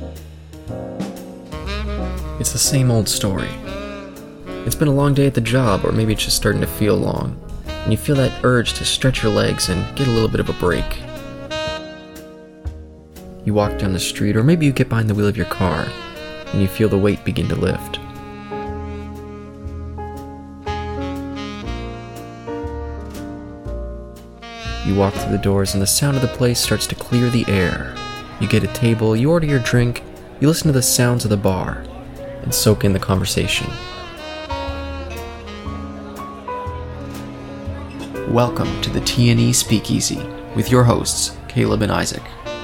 It's the same old story. It's been a long day at the job, or maybe it's just starting to feel long, and you feel that urge to stretch your legs and get a little bit of a break. You walk down the street, or maybe you get behind the wheel of your car, and you feel the weight begin to lift. You walk through the doors, and the sound of the place starts to clear the air. You get a table, you order your drink, you listen to the sounds of the bar, and soak in the conversation. Welcome to the T&E Speakeasy with your hosts, Caleb and Isaac.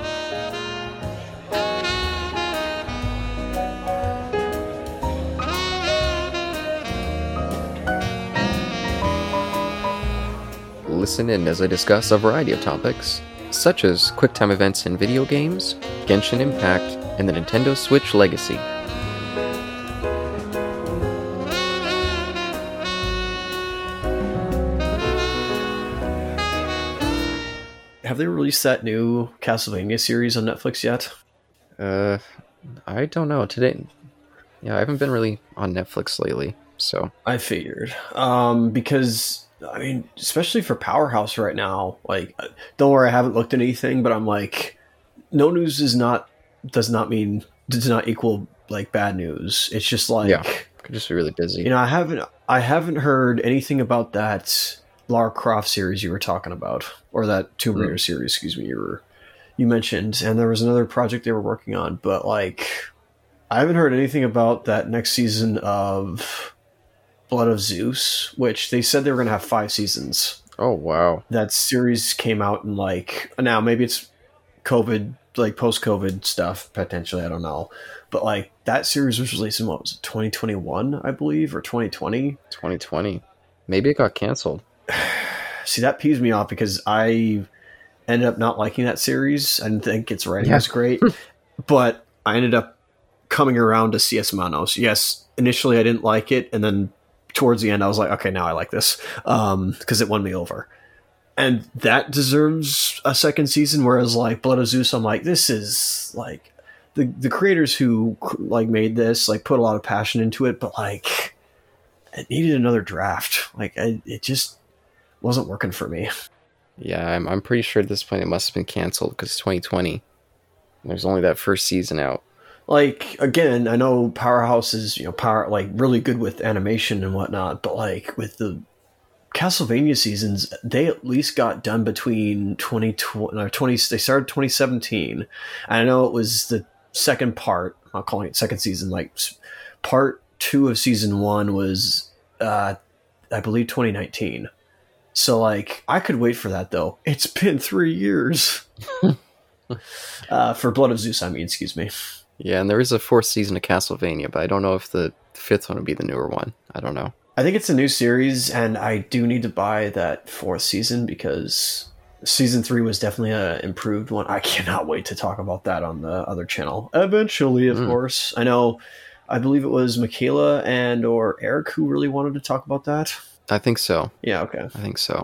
Listen in as I discuss a variety of topics, such as QuickTime events in video games, Genshin Impact, and the Nintendo Switch Legacy. Have they released that new Castlevania series on Netflix yet? I don't know. Today, I haven't been really on Netflix lately, so. I figured. Because, I mean, especially for Powerhouse right now, like, don't worry, I haven't looked at anything, but I'm like, no news does not equal, like, bad news. It's just like... Yeah, could just be really busy. You know, I haven't heard anything about that Lara Croft series you were talking about, or that Tomb Raider series, excuse me, you mentioned, and there was another project they were working on, but like, I haven't heard anything about that next season of Blood of Zeus, which they said they were going to have 5 seasons. Oh, wow. That series came out in like, now maybe it's COVID, like post-COVID stuff, potentially, I don't know. But like, that series was released in, what was it, 2021, I believe, or 2020? 2020. Maybe it got canceled. See, that peeves me off because I ended up not liking that series. I didn't think its writing was great, but I ended up coming around to C.S. Manos. Yes, initially I didn't like it, and then towards the end I was like, okay, now I like this, because it won me over. And that deserves a second season, whereas like Blood of Zeus, I'm like, this is like the creators who like made this like put a lot of passion into it, but like it needed another draft. Like it just wasn't working for me. Yeah, I'm pretty sure at this point it must have been canceled because 2020. There's only that first season out. Like, again, I know Powerhouse is, really good with animation and whatnot, but like with the Castlevania seasons, they at least got done between 2020, they started 2017. And I know it was the second part, I'm not calling it second season, like part 2 of season 1 was, I believe 2019. So, like, I could wait for that, though. It's been 3 years. For Blood of Zeus, excuse me. Yeah, and there is a 4th season of Castlevania, but I don't know if the 5th one would be the newer one. I don't know. I think it's a new series, and I do need to buy that 4th season, because season 3 was definitely an improved one. I cannot wait to talk about that on the other channel. Eventually, of course. I believe it was Michaela or Eric who really wanted to talk about that. I think so. Yeah, okay. I think so.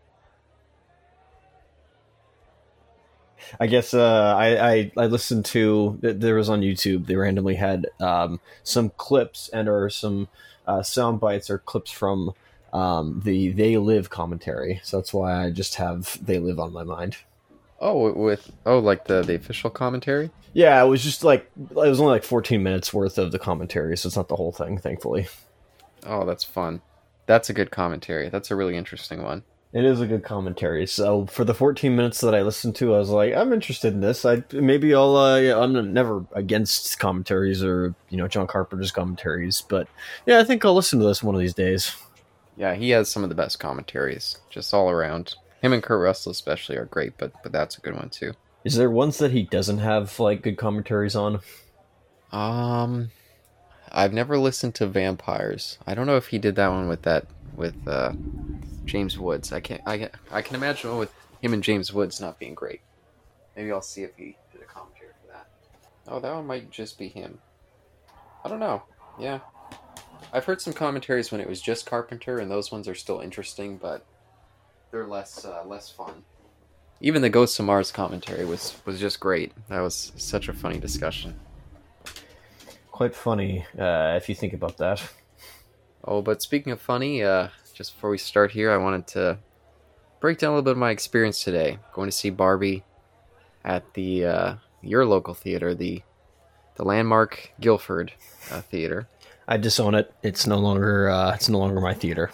I guess I listened to, there was on YouTube, they randomly had some clips or some sound bites or clips from the They Live commentary. So that's why I just have They Live on my mind. Oh, like the official commentary? Yeah, it was just like, it was only like 14 minutes worth of the commentary, so it's not the whole thing, thankfully. Oh, that's fun. That's a good commentary. That's a really interesting one. It is a good commentary. So for the 14 minutes that I listened to, I was like, I'm interested in this. I'm never against commentaries or, John Carpenter's commentaries, but yeah, I think I'll listen to this one of these days. Yeah, he has some of the best commentaries, just all around. Him and Kurt Russell especially are great, but that's a good one too. Is there ones that he doesn't have like good commentaries on? I've never listened to Vampires. I don't know if he did that one with James Woods. I can imagine one with him and James Woods not being great. Maybe I'll see if he did a commentary for that. Oh, that one might just be him. I don't know. Yeah. I've heard some commentaries when it was just Carpenter, and those ones are still interesting, but they're less fun. Even the Ghosts of Mars commentary was just great. That was such a funny discussion. quite funny if you think about that. Oh, but speaking of funny, just before we start here, I wanted to break down a little bit of my experience today. Going to see Barbie at the your local theater, the Landmark Guilford Theater. I disown it. It's no longer my theater.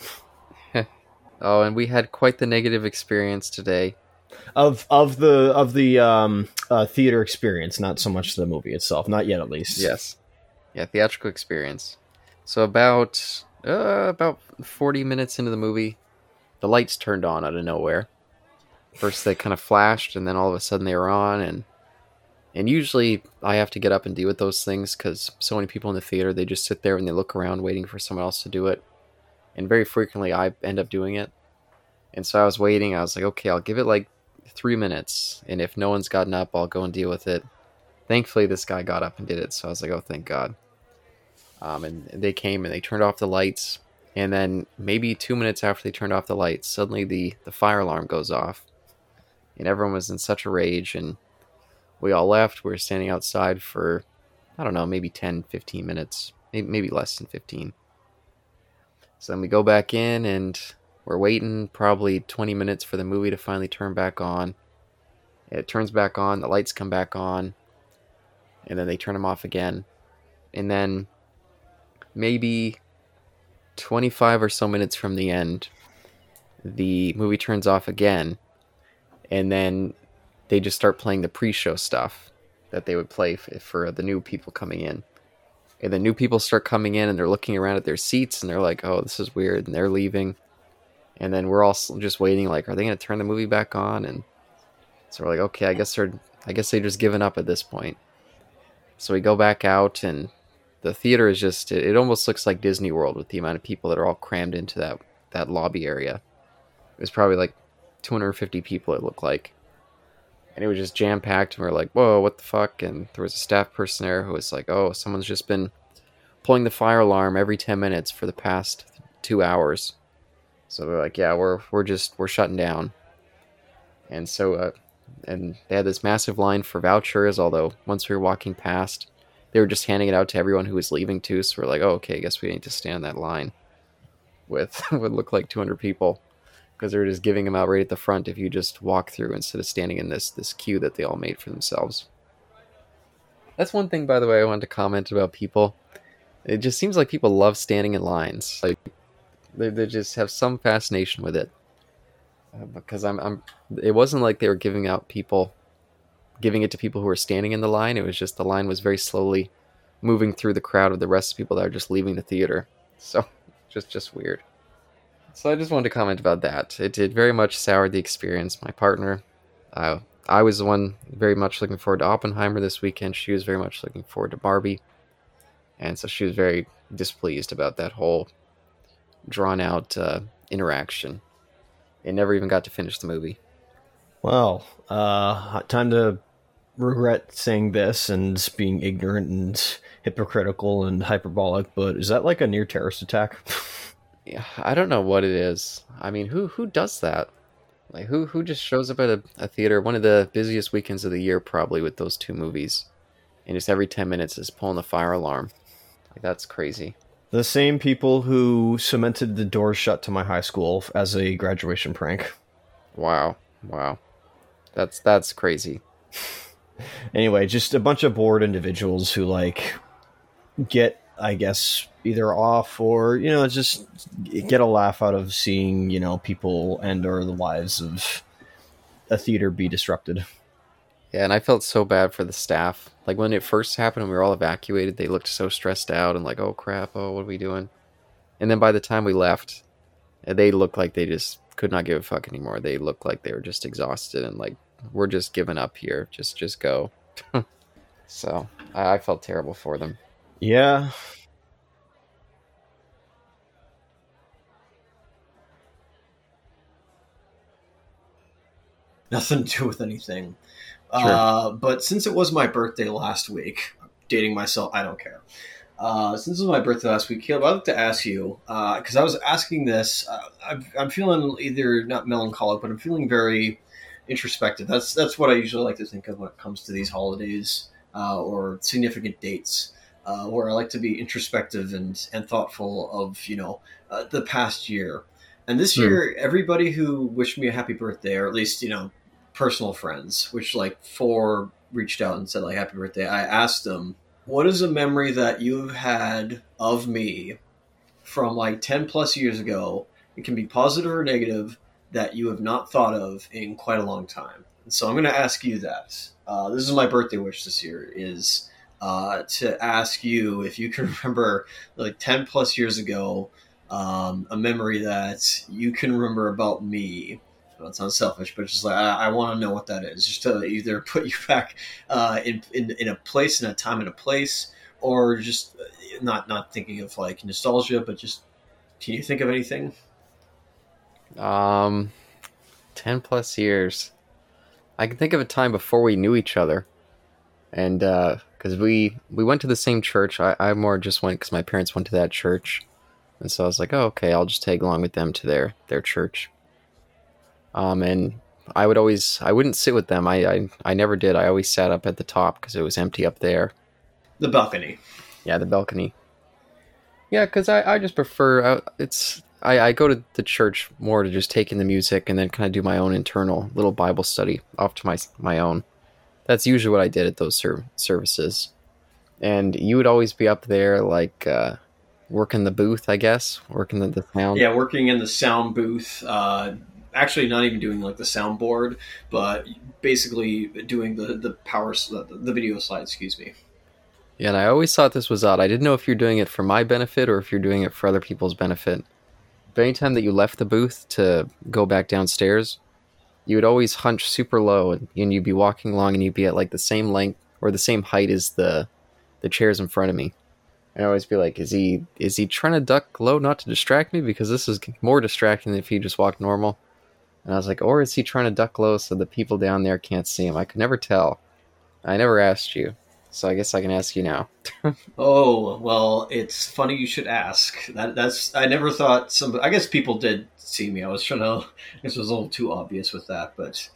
Oh, and we had quite the negative experience today. Of the theater experience, not so much the movie itself, not yet at least. Yes, yeah, theatrical experience. So about 40 minutes into the movie, the lights turned on out of nowhere. First they kind of flashed, and then all of a sudden they were on, and usually I have to get up and deal with those things because so many people in the theater, they just sit there and they look around waiting for someone else to do it, and very frequently I end up doing it. And so I was waiting. I was like, okay, I'll give it like 3 minutes, and if no one's gotten up, I'll go and deal with it. Thankfully, this guy got up and did it, so I was like, oh, thank God. And they came and they turned off the lights, and then maybe 2 minutes after they turned off the lights, suddenly the fire alarm goes off, and everyone was in such a rage, and we all left. We were standing outside for, I don't know, maybe 10, 15 minutes, maybe less than 15. So then we go back in, and we're waiting probably 20 minutes for the movie to finally turn back on. It turns back on, the lights come back on, and then they turn them off again. And then maybe 25 or so minutes from the end, the movie turns off again, and then they just start playing the pre-show stuff that they would play for the new people coming in. And the new people start coming in, and they're looking around at their seats, and they're like, oh, this is weird, and they're leaving. And then we're all just waiting, like, are they going to turn the movie back on? And so we're like, okay, I guess they're just given up at this point. So we go back out, and the theater is just, it almost looks like Disney World with the amount of people that are all crammed into that lobby area. It was probably like 250 people, it looked like. And it was just jam-packed, and we were like, whoa, what the fuck? And there was a staff person there who was like, oh, someone's just been pulling the fire alarm every 10 minutes for the past 2 hours. So they're like, yeah, we're shutting down. And so, and they had this massive line for vouchers, although once we were walking past, they were just handing it out to everyone who was leaving too. So we're like, oh, okay, I guess we need to stand in that line with what looked like 200 people, because they were just giving them out right at the front if you just walk through instead of standing in this queue that they all made for themselves. That's one thing, by the way, I wanted to comment about people. It just seems like people love standing in lines. Like, they just have some fascination with it. Because it wasn't like they were giving it to people who were standing in the line. It was just the line was very slowly moving through the crowd of the rest of the people that are just leaving the theater. So, just weird. So I just wanted to comment about that. It very much soured the experience. My partner, I was the one very much looking forward to Oppenheimer this weekend. She was very much looking forward to Barbie. And so she was very displeased about that whole drawn-out interaction. It never even got to finish the movie. Well, time to regret saying this and being ignorant and hypocritical and hyperbolic, but is that like a near terrorist attack? Yeah, I don't know what it is. I mean, who does that? Like, who just shows up at a theater, one of the busiest weekends of the year probably with those two movies, and just every 10 minutes is pulling the fire alarm? Like, that's crazy. The same people who cemented the doors shut to my high school as a graduation prank. Wow. That's crazy. Anyway, just a bunch of bored individuals who, like, get, I guess, either off or, just get a laugh out of seeing, people and or the lives of a theater be disrupted. Yeah, and I felt so bad for the staff. Like, when it first happened and we were all evacuated, they looked so stressed out and like, oh crap, oh, what are we doing? And then by the time we left, they looked like they just could not give a fuck anymore. They looked like they were just exhausted and like, we're just giving up here. Just go. So, I felt terrible for them. Yeah. Nothing to do with anything. Sure. But since it was my birthday last week, dating myself, I don't care. Since it was my birthday last week, Caleb, I'd like to ask you, because I was asking this, I'm feeling either not melancholic, but I'm feeling very introspective. That's what I usually like to think of when it comes to these holidays or significant dates. where I like to be introspective and thoughtful of the past year. And this year, everybody who wished me a happy birthday, or at least personal friends, which like four reached out and said like happy birthday, I asked them, what is a memory that you've had of me from like 10 plus years ago? It can be positive or negative, that you have not thought of in quite a long time. And so I'm going to ask you that. This is my birthday wish this year, is to ask you if you can remember like 10 plus years ago, a memory that you can remember about me. Well, it sounds selfish, but just like I want to know what that is, just to either put you back in a place, in a time and a place, or just not thinking of like nostalgia, but just, can you think of anything? 10 plus years. I can think of a time before we knew each other. And because we went to the same church. I more just went because my parents went to that church. And so I was like, oh, okay, I'll just tag along with them to their church. And I wouldn't sit with them. I never did. I always sat up at the top because it was empty up there. The balcony. Yeah, the balcony. Yeah, because I just prefer, I go to the church more to just take in the music and then kind of do my own internal little Bible study off to my own. That's usually what I did at those services. And you would always be up there like working the booth, I guess, working the sound. Yeah, working in the sound booth. Actually, not even doing like the soundboard, but basically doing the video slide. Excuse me. Yeah, and I always thought this was odd. I didn't know if you're doing it for my benefit or if you're doing it for other people's benefit. But anytime that you left the booth to go back downstairs, you would always hunch super low, and you'd be walking along and you'd be at like the same length or the same height as the chairs in front of me. And I always be like, is he trying to duck low not to distract me? Because this is more distracting than if he just walked normal. And I was like, or is he trying to duck low so the people down there can't see him? I could never tell. I never asked you. So I guess I can ask you now. Oh, well, it's funny you should ask. I never thought I guess people did see me. I was trying to, I guess it was a little too obvious with that, but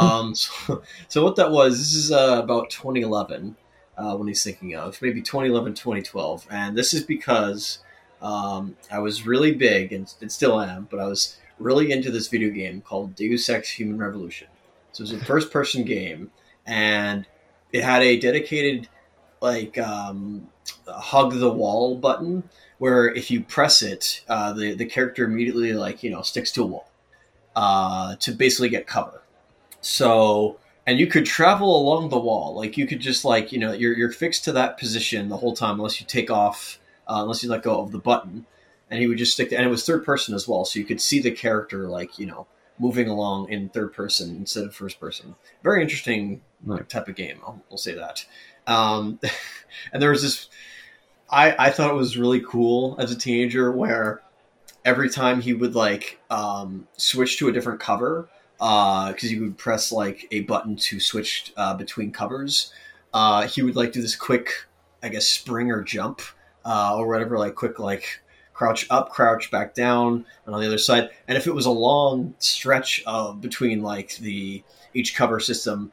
so what that was, this is about 2011 when he's thinking of, maybe 2011, 2012. And this is because I was really big, and still am, but I was really into this video game called Deus Ex Human Revolution. So it was a first-person game, and it had a dedicated like hug the wall button where if you press it, the character immediately sticks to a wall to basically get cover. So, and you could travel along the wall, like you could just you're fixed to that position the whole time unless you take off, unless you let go of the button, and he would just stick to, and it was third person as well, so you could see the character moving along in third person instead of first person. Very interesting type of game. I'll say that. And there was this, I thought it was really cool as a teenager where every time he would switch to a different cover, because you would press a button to switch between covers, he would do this quick, I guess, spring or jump, or whatever, quick crouch up, crouch back down, and on the other side. And if it was a long stretch between each cover system,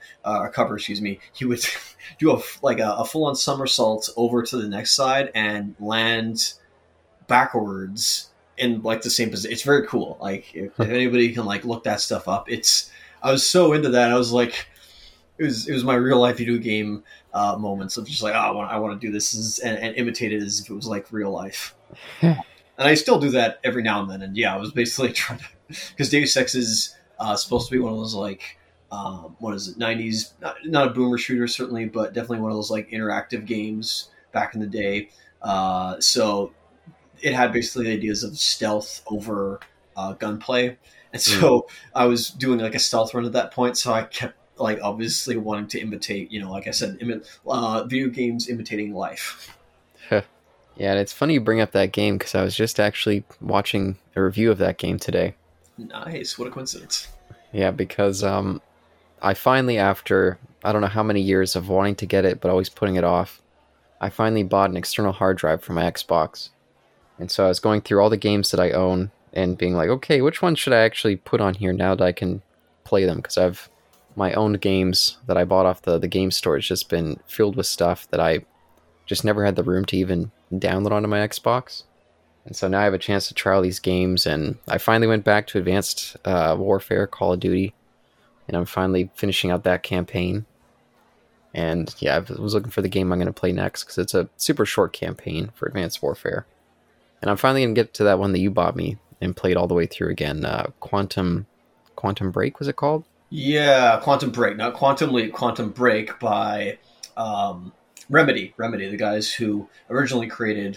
he would do a full-on somersault over to the next side and land backwards in the same position. It's very cool. If anybody can look that stuff up, I was so into that. I was it was my real life video game moments of just I want to do this and imitate it as if it was real life. And I still do that every now and then. And yeah, I was basically trying to, because Deus Ex is supposed to be one of those what is it, 90s, not a boomer shooter certainly, but definitely one of those interactive games back in the day. So it had basically ideas of stealth over gunplay. And so I was doing a stealth run at that point. So I kept obviously wanting to imitate, like I said, video games imitating life. Yeah, and it's funny you bring up that game because I was just actually watching a review of that game today. Nice. What a coincidence. Yeah, because I finally, after I don't know how many years of wanting to get it but always putting it off, I finally bought an external hard drive for my Xbox. And so I was going through all the games that I own and being like, okay, which ones should I actually put on here now that I can play them? Because I've my own games that I bought off the game store. It's just been filled with stuff that I just never had the room to even download onto my Xbox. And so now I have a chance to try all these games, and I finally went back to Advanced Warfare, Call of Duty, and I'm finally finishing out that campaign. And yeah, I was looking for the game I'm going to play next because it's a super short campaign for Advanced Warfare. And I'm finally going to get to that one that you bought me and played all the way through again. Quantum Break, was it called? Yeah, Quantum Break, not Quantum Leap, Quantum Break by Remedy, the guys who originally created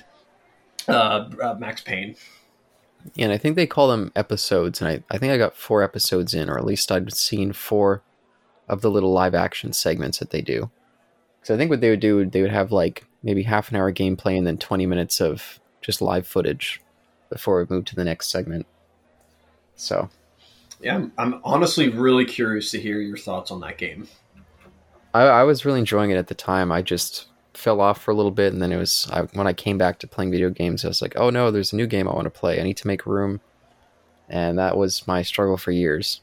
Max Payne. And I think they call them episodes, and I think I got 4 episodes in, or at least I'd seen 4 of the little live action segments that they do. So I think what they would do, they would have like maybe half an hour gameplay and then 20 minutes of just live footage before we move to the next segment. So yeah, I'm honestly really curious to hear your thoughts on that game. I was really enjoying it at the time. I just fell off for a little bit, and then when I came back to playing video games, I was like, oh no, there's a new game I want to play. I need to make room. And that was my struggle for years.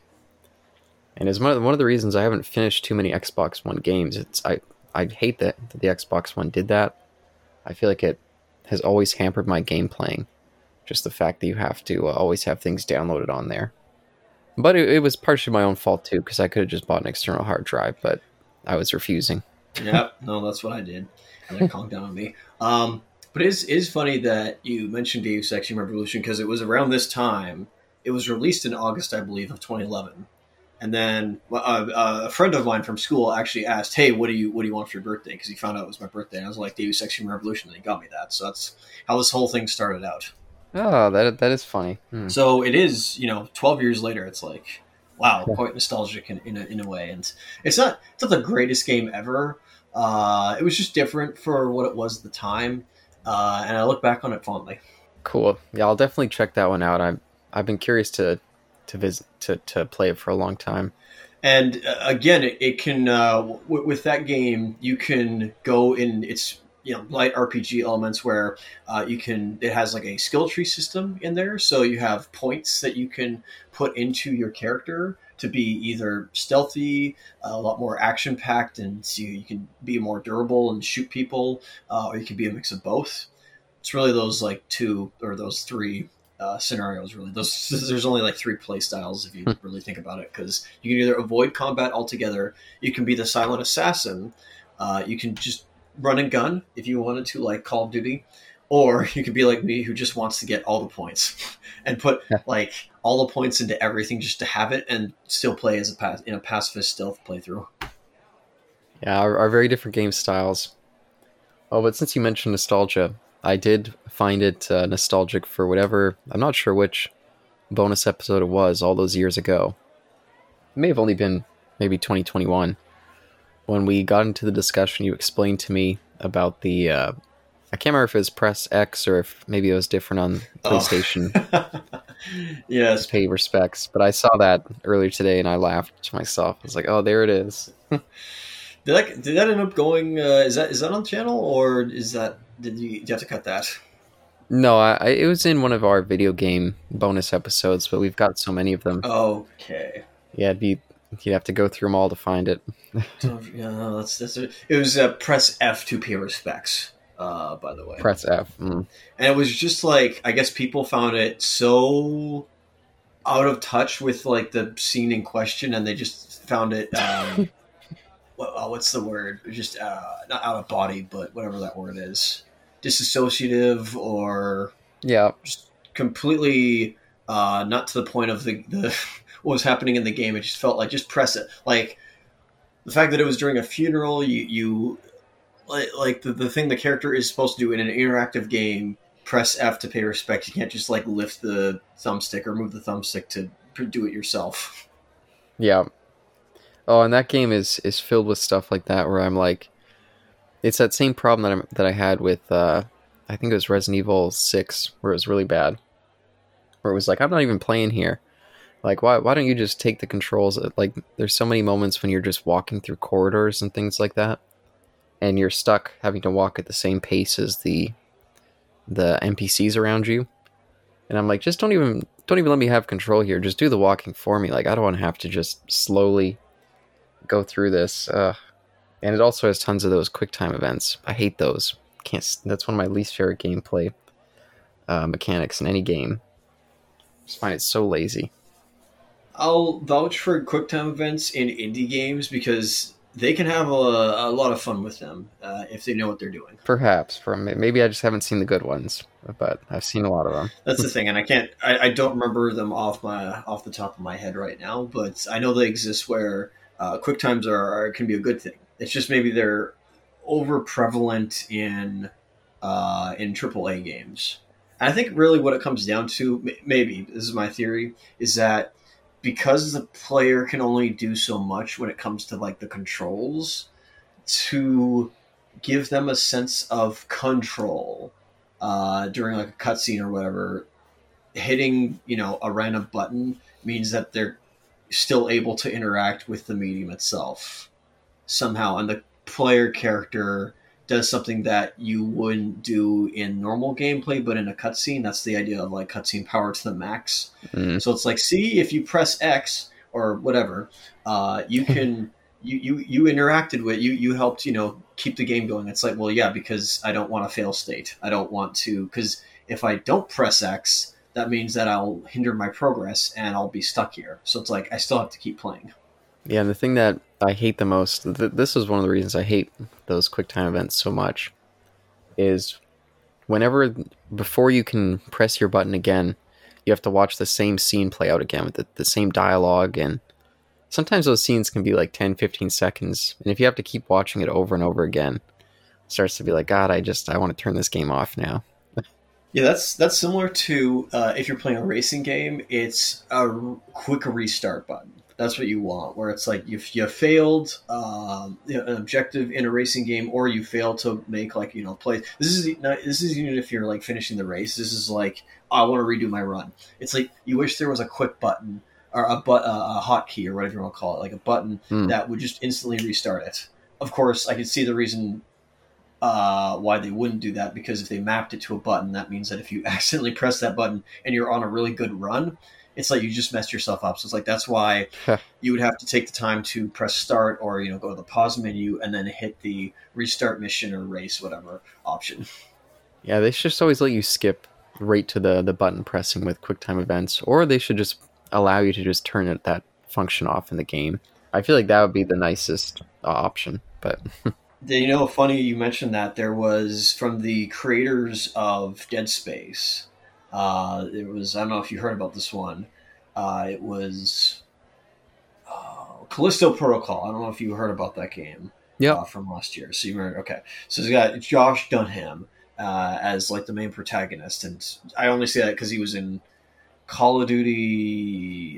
And it's one of the reasons I haven't finished too many Xbox One games. I hate that the Xbox One did that. I feel like it has always hampered my game playing. Just the fact that you have to always have things downloaded on there. But it was partially my own fault too, because I could have just bought an external hard drive, but I was refusing. Yep, no, that's what I did. And they calmed down on me. But it is funny that you mentioned Deus Ex Human Revolution, because it was around this time. It was released in August, I believe, of 2011. And then a friend of mine from school actually asked, "Hey, what do you want for your birthday?" Because he found out it was my birthday. And I was like, "Deus Ex Human Revolution," and he got me that. So that's how this whole thing started out. Oh, that is funny. So it is, 12 years later. It's like, wow, quite nostalgic in a way. And it's not the greatest game ever. It was just different for what it was at the time, and I look back on it fondly. Cool. Yeah, I'll definitely check that one out. I've been curious to visit to play it for a long time. And again, it can with that game you can go in its light RPG elements where it has like a skill tree system in there, so you have points that you can put into your character to be either stealthy, a lot more action packed, and so you can be more durable and shoot people, or you can be a mix of both. It's really those like 2 or those 3 scenarios, really. There's only like 3 play styles if you really think about it, because you can either avoid combat altogether, you can be the silent assassin, you can just run and gun if you wanted to, like Call of Duty, or you could be like me, who just wants to get all the points and put like all the points into everything just to have it and still play as in a pacifist stealth playthrough. Yeah, our very different game styles. Oh, but since you mentioned nostalgia, I did find it nostalgic for whatever, I'm not sure which bonus episode it was all those years ago. It may have only been maybe 2021. When we got into the discussion, you explained to me about the, I can't remember if it was Press X or if maybe it was different on PlayStation. Yes. Pay respects. But I saw that earlier today and I laughed to myself. I was like, oh, there it is. Did that end up going, is that on the channel, or did you have to cut that? No, it was in one of our video game bonus episodes, but we've got so many of them. Okay. Yeah, you'd have to go through them all to find it. Yeah, no, that's it. It was Press F to pay respects, by the way. Press F. Mm. And it was just like, I guess people found it so out of touch with like the scene in question, and they just found it, what's the word? Just not out of body, but whatever that word is. Disassociative, or just completely not to the point of the what was happening in the game. It just felt like, just press it. Like the fact that it was during a funeral, you like the thing the character is supposed to do in an interactive game, press F to pay respect. You can't just like lift the thumbstick or move the thumbstick to do it yourself. Yeah. Oh, and that game is filled with stuff like that where I'm like, it's that same problem that I had with, I think it was Resident Evil 6, where it was really bad. Where it was like, I'm not even playing here. Like, why don't you just take the controls? Like, there's so many moments when you're just walking through corridors and things like that, and you're stuck having to walk at the same pace as the NPCs around you. And I'm like, just don't even let me have control here. Just do the walking for me. Like, I don't want to have to just slowly go through this. And it also has tons of those QuickTime events. I hate those can't. That's one of my least favorite gameplay mechanics in any game. I just find it so lazy. I'll vouch for QuickTime events in indie games because they can have a lot of fun with them if they know what they're doing. Perhaps maybe I just haven't seen the good ones, but I've seen a lot of them. That's the thing, and I don't remember them off the top of my head right now, but I know they exist where QuickTimes can be a good thing. It's just maybe they're over prevalent in AAA games. And I think really what it comes down to, maybe this is my theory, is that because the player can only do so much when it comes to like the controls, to give them a sense of control during like a cutscene or whatever, hitting a random button means that they're still able to interact with the medium itself somehow, and the player character does something that you wouldn't do in normal gameplay, but in a cutscene. That's the idea of like cutscene power to the max. So it's like, see, if you press X or whatever, you can you interacted with you helped keep the game going. It's like, well, yeah, because I don't want a fail state. I don't want to, because if I don't press X, that means that I'll hinder my progress and I'll be stuck here. So it's like I still have to keep playing. Yeah, and the thing that I hate the most, this is one of the reasons I hate those QuickTime events so much, is before you can press your button again, you have to watch the same scene play out again with the same dialogue, and sometimes those scenes can be like 10, 15 seconds, and if you have to keep watching it over and over again, it starts to be like, God, I want to turn this game off now. Yeah, that's similar to if you're playing a racing game, it's a quick restart button. That's what you want, where it's like if you failed an objective in a racing game, or you fail to make play. This is even if you're like finishing the race. This is like, I want to redo my run. It's like you wish there was a quick button or a hotkey or whatever you want to call it, like a button that would just instantly restart it. Of course, I can see the reason why they wouldn't do that, because if they mapped it to a button, that means that if you accidentally press that button and you're on a really good run, it's like you just messed yourself up. So it's like, that's why you would have to take the time to press start or, go to the pause menu and then hit the restart mission or race, whatever option. Yeah, they should just always let you skip right to the button pressing with QuickTime events, or they should just allow you to just turn that function off in the game. I feel like that would be the nicest option, but... Funny you mentioned that. There was, from the creators of Dead Space... it was, I don't know if you heard about this one. It was Callisto Protocol. I don't know if you heard about that game. From last year. So you remember? Okay. So it's got Josh Dunham as like the main protagonist, and I only say that because he was in Call of Duty.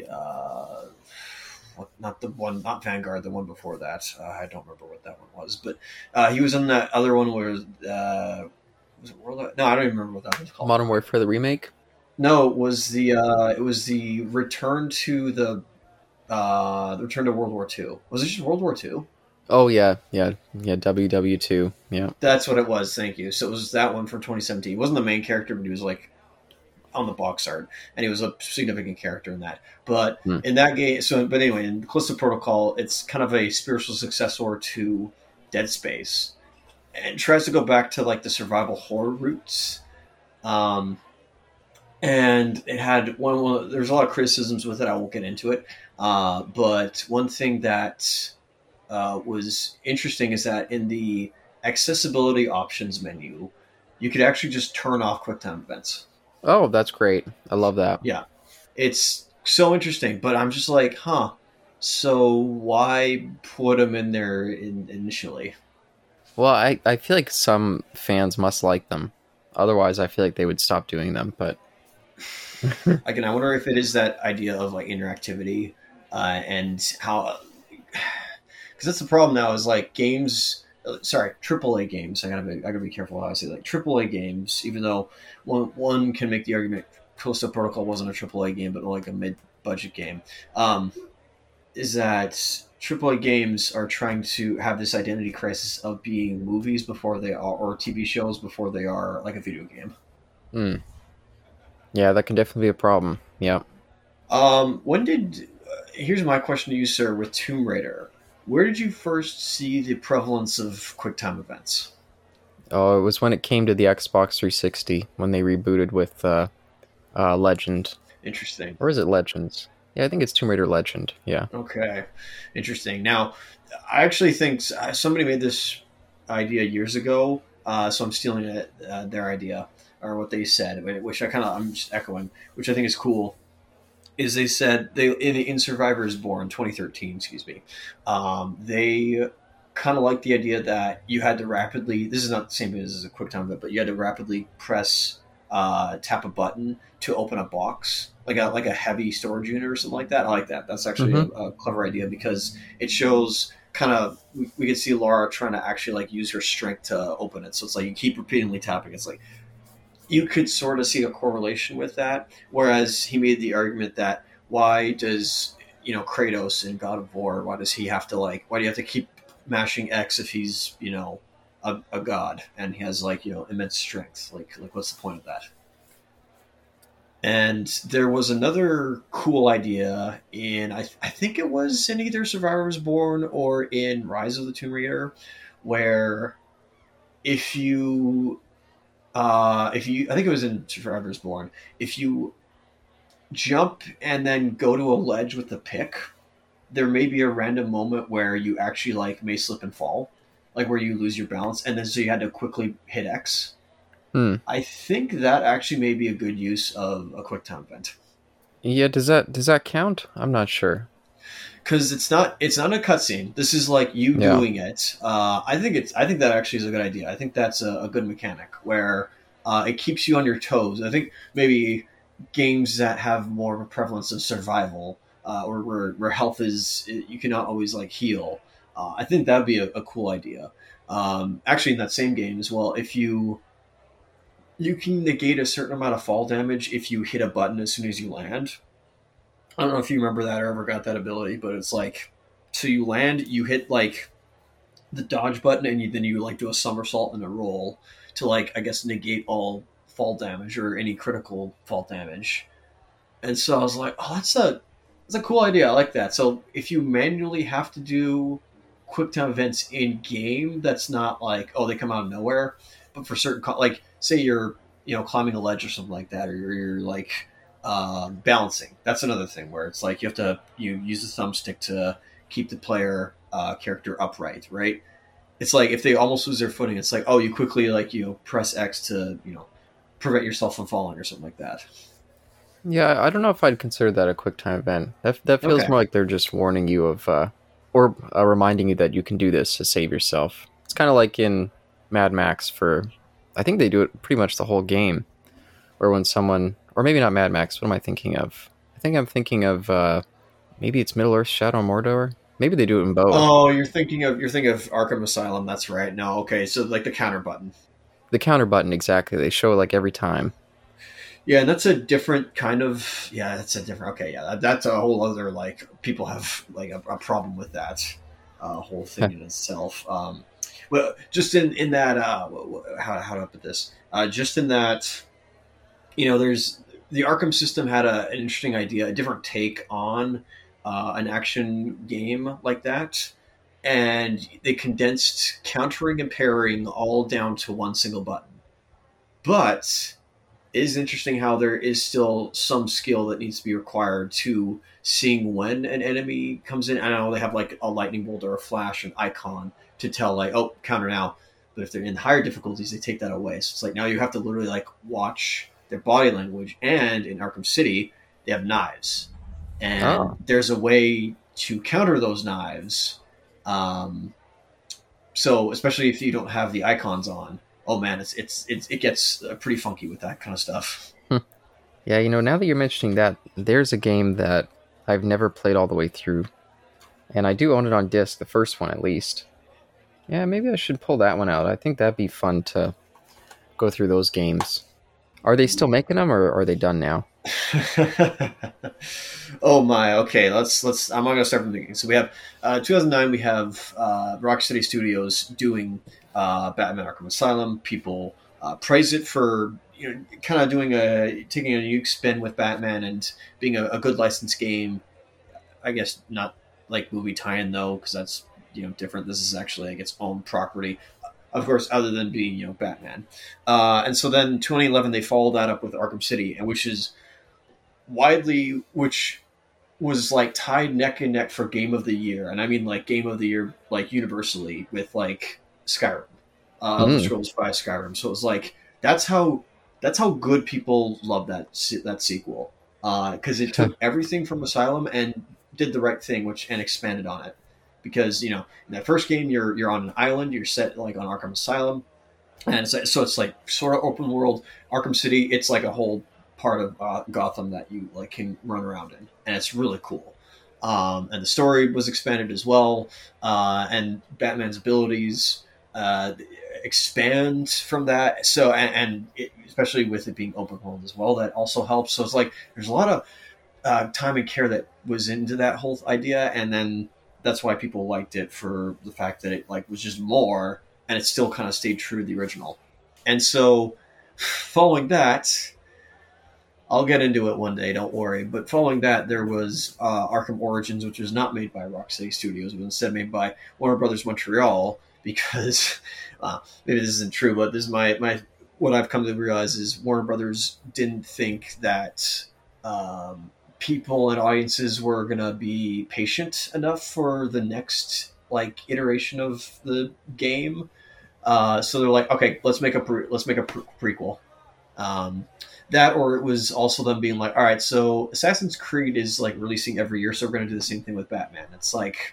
Not Vanguard, the one before that. I don't remember what that one was, but he was in that other one where. Was it World? No, I don't even remember what that was called. Modern Warfare, the remake? No, it was the return to the return to World War II. Was it just World War II? Oh yeah, WW2. Yeah, that's what it was. Thank you. So it was that one from 2017. He wasn't the main character, but he was like on the box art, and he was a significant character in that. But in that game, but anyway, in Callisto Protocol, it's kind of a spiritual successor to Dead Space. And tries to go back to like the survival horror roots, and it had one. There's a lot of criticisms with it. I won't get into it, but one thing that was interesting is that in the accessibility options menu, you could actually just turn off QuickTime events. Oh, that's great! I love that. Yeah, it's so interesting. But I'm just like, so why put them in there initially? Well, I feel like some fans must like them. Otherwise, I feel like they would stop doing them. But again, I wonder if it is that idea of like interactivity and how, because that's the problem now is like games. Sorry, AAA games. I gotta be careful how I say, like AAA games. Even though one can make the argument Callisto Protocol wasn't a AAA game, but like a mid-budget game, is that AAA games are trying to have this identity crisis of being movies before they are, or TV shows before they are like a video game. Yeah, that can definitely be a problem. Yeah. Here's my question to you, sir, with Tomb Raider. Where did you first see the prevalence of QuickTime events? Oh, it was when it came to the Xbox 360 when they rebooted with Legend, Interesting. or is it Legends? Yeah, I think it's Tomb Raider Legend. Yeah. Okay, interesting. Now, I actually think somebody made this idea years ago, so I'm stealing it, their idea or what they said, which I'm just echoing, which I think is cool. Is they said they in Survivors Born 2013, excuse me, they kind of like the idea that you had to rapidly. This is not the same as a quick time event, but you had to rapidly tap a button to open a box, like a heavy storage unit or something like that. I like that. That's actually Mm-hmm. a clever idea because it shows kind of we could see Laura trying to actually like use her strength to open it. So it's like you keep repeatedly tapping. It's like you could sort of see a correlation with that. Whereas he made the argument that why does Kratos in God of War, why does he have to why do you have to keep mashing X if he's a god and he has immense strength? Like what's the point of that? And there was another cool idea in I think it was in either Survivors Born or in Rise of the Tomb Raider, where if you I think it was in Survivors Born, if you jump and then go to a ledge with the pick, there may be a random moment where you actually may slip and fall, like where you lose your balance, and then so you had to quickly hit X. Hmm. I think that actually may be a good use of a quick time event Yeah, does that count? I'm not sure. because it's not a cutscene. This is like you Yeah. doing it. I think that actually is a good idea. I think that's a good mechanic where it keeps you on your toes. I think maybe games that have more of a prevalence of survival or where health is you cannot always heal. I think that would be a cool idea. Actually, in that same game as well, if you can negate a certain amount of fall damage if you hit a button as soon as you land. I don't know if you remember that or ever got that ability, but it's like, so you land, you hit the dodge button, and then you do a somersault and a roll to I guess negate all fall damage or any critical fall damage. And so I was like, oh, that's a cool idea. I like that. So if you manually have to do quick time events in game, that's not oh, they come out of nowhere. But for certain say you're climbing a ledge or something like that, or you're balancing. That's another thing where it's you have to use the thumbstick to keep the player character upright, right? It's if they almost lose their footing, it's oh, you quickly press X to prevent yourself from falling or something like that. Yeah, I don't know if I'd consider that a quick time event. That feels Okay. more like they're just warning you of, or reminding you that you can do this to save yourself. It's kind of like in Mad Max I think they do it pretty much the whole game, where when someone, or maybe not Mad Max, what am I thinking of? I think I'm thinking of, maybe it's Middle Earth Shadow of Mordor? Maybe they do it in both. Oh, you're thinking of Arkham Asylum. That's right. No, okay. So the counter button. The counter button, exactly. They show it every time. Yeah, and that's a different kind of. Yeah, that's a different. Okay, yeah, that's a whole other people have a problem with that whole thing in itself. Well, just in that how do I put this? Just in that there's the Arkham system had an interesting idea, a different take on an action game like that, and they condensed countering and parrying all down to one single button. But it is interesting how there is still some skill that needs to be required to seeing when an enemy comes in. I know they have a lightning bolt or a flash, an icon to tell oh, counter now. But if they're in higher difficulties, they take that away. So it's now you have to literally watch their body language. And in Arkham City, they have knives, and Oh. there's a way to counter those knives. So especially if you don't have the icons on, oh man, it gets pretty funky with that kind of stuff. Yeah, now that you're mentioning that, there's a game that I've never played all the way through, and I do own it on disc, the first one at least. Yeah, maybe I should pull that one out. I think that'd be fun to go through those games. Are they still making them, or are they done now? Oh my, okay. Let's. I'm not gonna start from the beginning. So we have 2009. We have Rocksteady Studios doing Batman: Arkham Asylum. People praise it for kind of taking a unique spin with Batman and being a good licensed game. I guess not like movie tie-in though, because that's different. This is actually its own property. of course, other than being Batman. And so then 2011 they followed that up with Arkham City, and which was like tied neck and neck for Game of the Year, and I mean like Game of the Year like universally with like Skyrim, Elder Scrolls V Skyrim. So it was like that's how good people love that sequel, because it took everything from Asylum and did the right thing, and expanded on it. Because in that first game you're on an island, you're set like on Arkham Asylum, and so it's like sort of open world. Arkham City, it's like a whole part of Gotham that you like can run around in, and it's really cool. And the story was expanded as well, and Batman's abilities expand from that. So especially with it being open world as well, that also helps. So it's like there's a lot of time and care that was into that whole idea, and then that's why people liked it for the fact that it like was just more, and it still kind of stayed true to the original. And so following that, I'll get into it one day, don't worry. But following that, there was Arkham Origins, which was not made by Rocksteady Studios, but instead made by Warner Brothers Montreal, because maybe this isn't true, but this is my what I've come to realize is Warner Brothers didn't think that people and audiences were going to be patient enough for the next like iteration of the game. So they're like, okay, let's make a prequel. That, or it was also them being like, all right, so Assassin's Creed is like releasing every year, so we're going to do the same thing with Batman. It's like,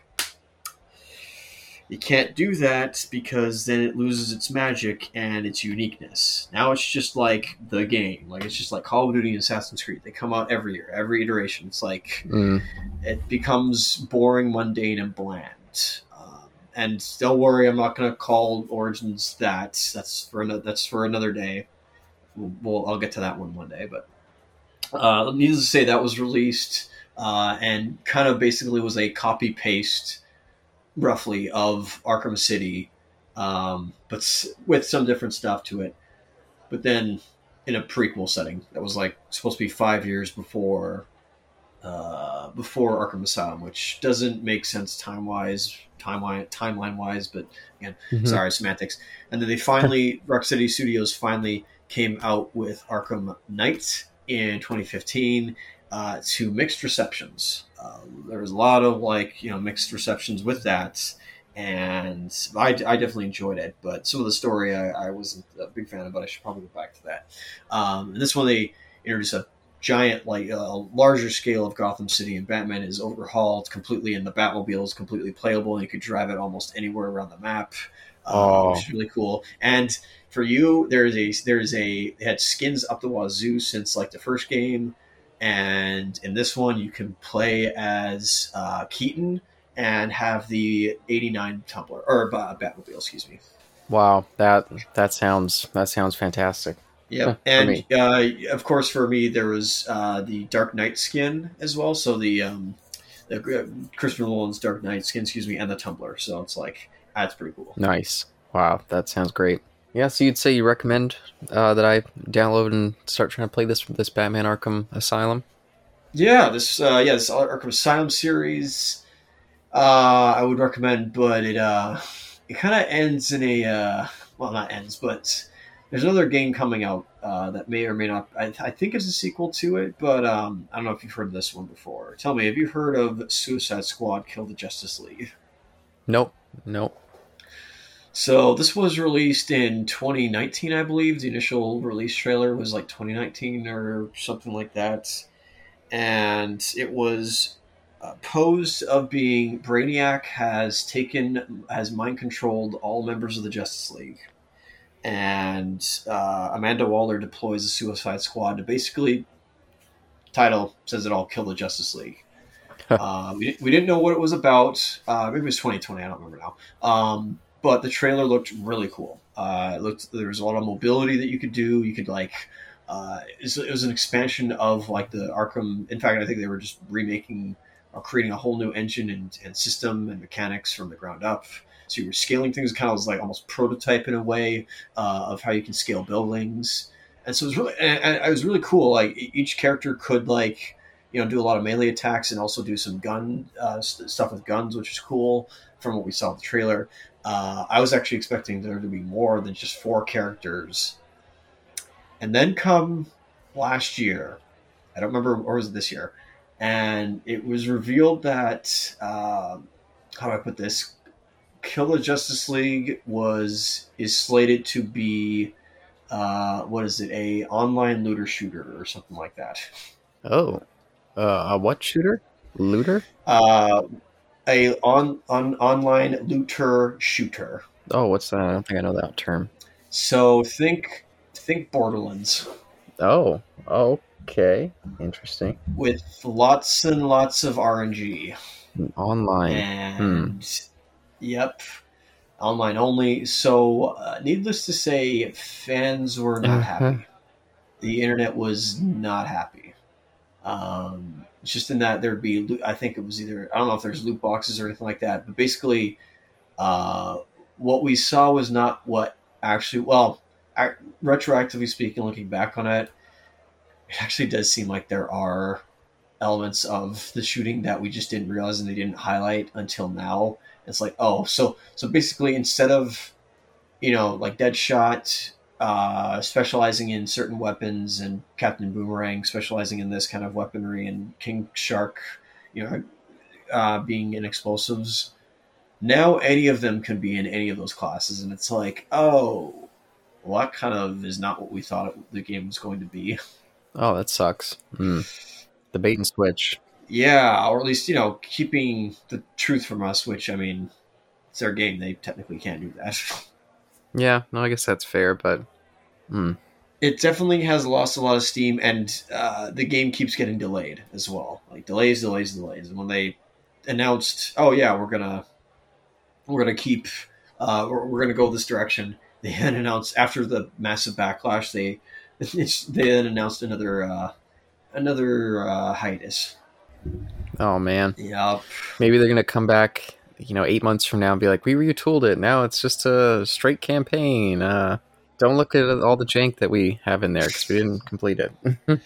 you can't do that because then it loses its magic and its uniqueness. Now it's just like the game. Like it's just like Call of Duty and Assassin's Creed. They come out every year, every iteration. It's like it becomes boring, mundane, and bland. And don't worry, I'm not going to call Origins that. That's for another day. I'll get to that one day. But needless to say, that was released and kind of basically was a copy paste, roughly, of Arkham City, but with some different stuff to it. But then in a prequel setting that was like supposed to be 5 years before Arkham Asylum, which doesn't make sense timeline wise. But again, sorry, semantics. And then Rocksteady Studios finally came out with Arkham Knight in 2015 to mixed receptions. There was a lot of mixed receptions with that, and I definitely enjoyed it. But some of the story I wasn't a big fan of, but I should probably go back to that. And this one they introduced a giant, larger scale of Gotham City, and Batman is overhauled completely, and the Batmobile is completely playable, and you could drive it almost anywhere around the map, which is really cool. And for you, it had skins up the wazoo since like the first game. And in this one, you can play as Keaton and have the '89 Tumbler or Batmobile. Excuse me. Wow, that sounds fantastic. Yeah, and of course for me there was the Dark Knight skin as well. So the Christopher Nolan's Dark Knight skin, and the Tumbler. So it's like that's pretty cool. Nice. Wow, that sounds great. Yeah, so you'd say you recommend that I download and start trying to play this Batman Arkham Asylum? Yeah, this Arkham Asylum series, I would recommend, but it kind of ends in a not ends, but there's another game coming out that may or may not. I think it's a sequel to it, but I don't know if you've heard of this one before. Tell me, have you heard of Suicide Squad: Kill the Justice League? Nope. So this was released in 2019, I believe. The initial release trailer was like 2019 or something like that. And it was posed of being Brainiac has mind-controlled all members of the Justice League. And Amanda Waller deploys the Suicide Squad to basically, title says it all, kill the Justice League. We didn't know what it was about. Maybe it was 2020, I don't remember now. But the trailer looked really cool. There was a lot of mobility that you could do. You could it was an expansion of like the Arkham. In fact, I think they were just remaking or creating a whole new engine and system and mechanics from the ground up. So you were scaling things, kind of was like almost prototype in a way of how you can scale buildings. And so it was really cool. Like each character could do a lot of melee attacks and also do some gun stuff with guns, which is cool from what we saw in the trailer. I was actually expecting there to be more than just 4 characters. And then come last year, I don't remember, or was it this year? And it was revealed that, how do I put this? Kill the Justice League is slated to be, what is it, a online looter shooter or something like that. Oh, a what shooter? Looter? A online looter shooter. Oh, what's that? I don't think I know that term. So think Borderlands. Oh, okay, interesting. With lots and lots of RNG. Online. And yep, online only. So needless to say, fans were not happy. The internet was not happy. Just in that there'd be, I think it was either, I don't know if there's loot boxes or anything like that, but basically what we saw was not what actually, well, retroactively speaking, looking back on it, it actually does seem like there are elements of the shooting that we just didn't realize and they didn't highlight until now. It's like, oh, so basically instead of, like Deadshot specializing in certain weapons and Captain Boomerang specializing in this kind of weaponry and King Shark, being in explosives, now any of them can be in any of those classes. And it's like, oh, well, that kind of is not what we thought the game was going to be. Oh, that sucks. The bait and switch. Yeah, or at least, keeping the truth from us, which, I mean, it's their game. They technically can't do that. Yeah, no, I guess that's fair, but... It definitely has lost a lot of steam, and the game keeps getting delayed as well. Like, delays. And when they announced, oh, yeah, we're gonna keep... we're gonna go this direction, they then announced, after the massive backlash, they then announced another hiatus. Oh, man. Yep. Maybe they're going to come back, 8 months from now and be like, we retooled it. Now it's just a straight campaign. Don't look at all the jank that we have in there because we didn't complete it.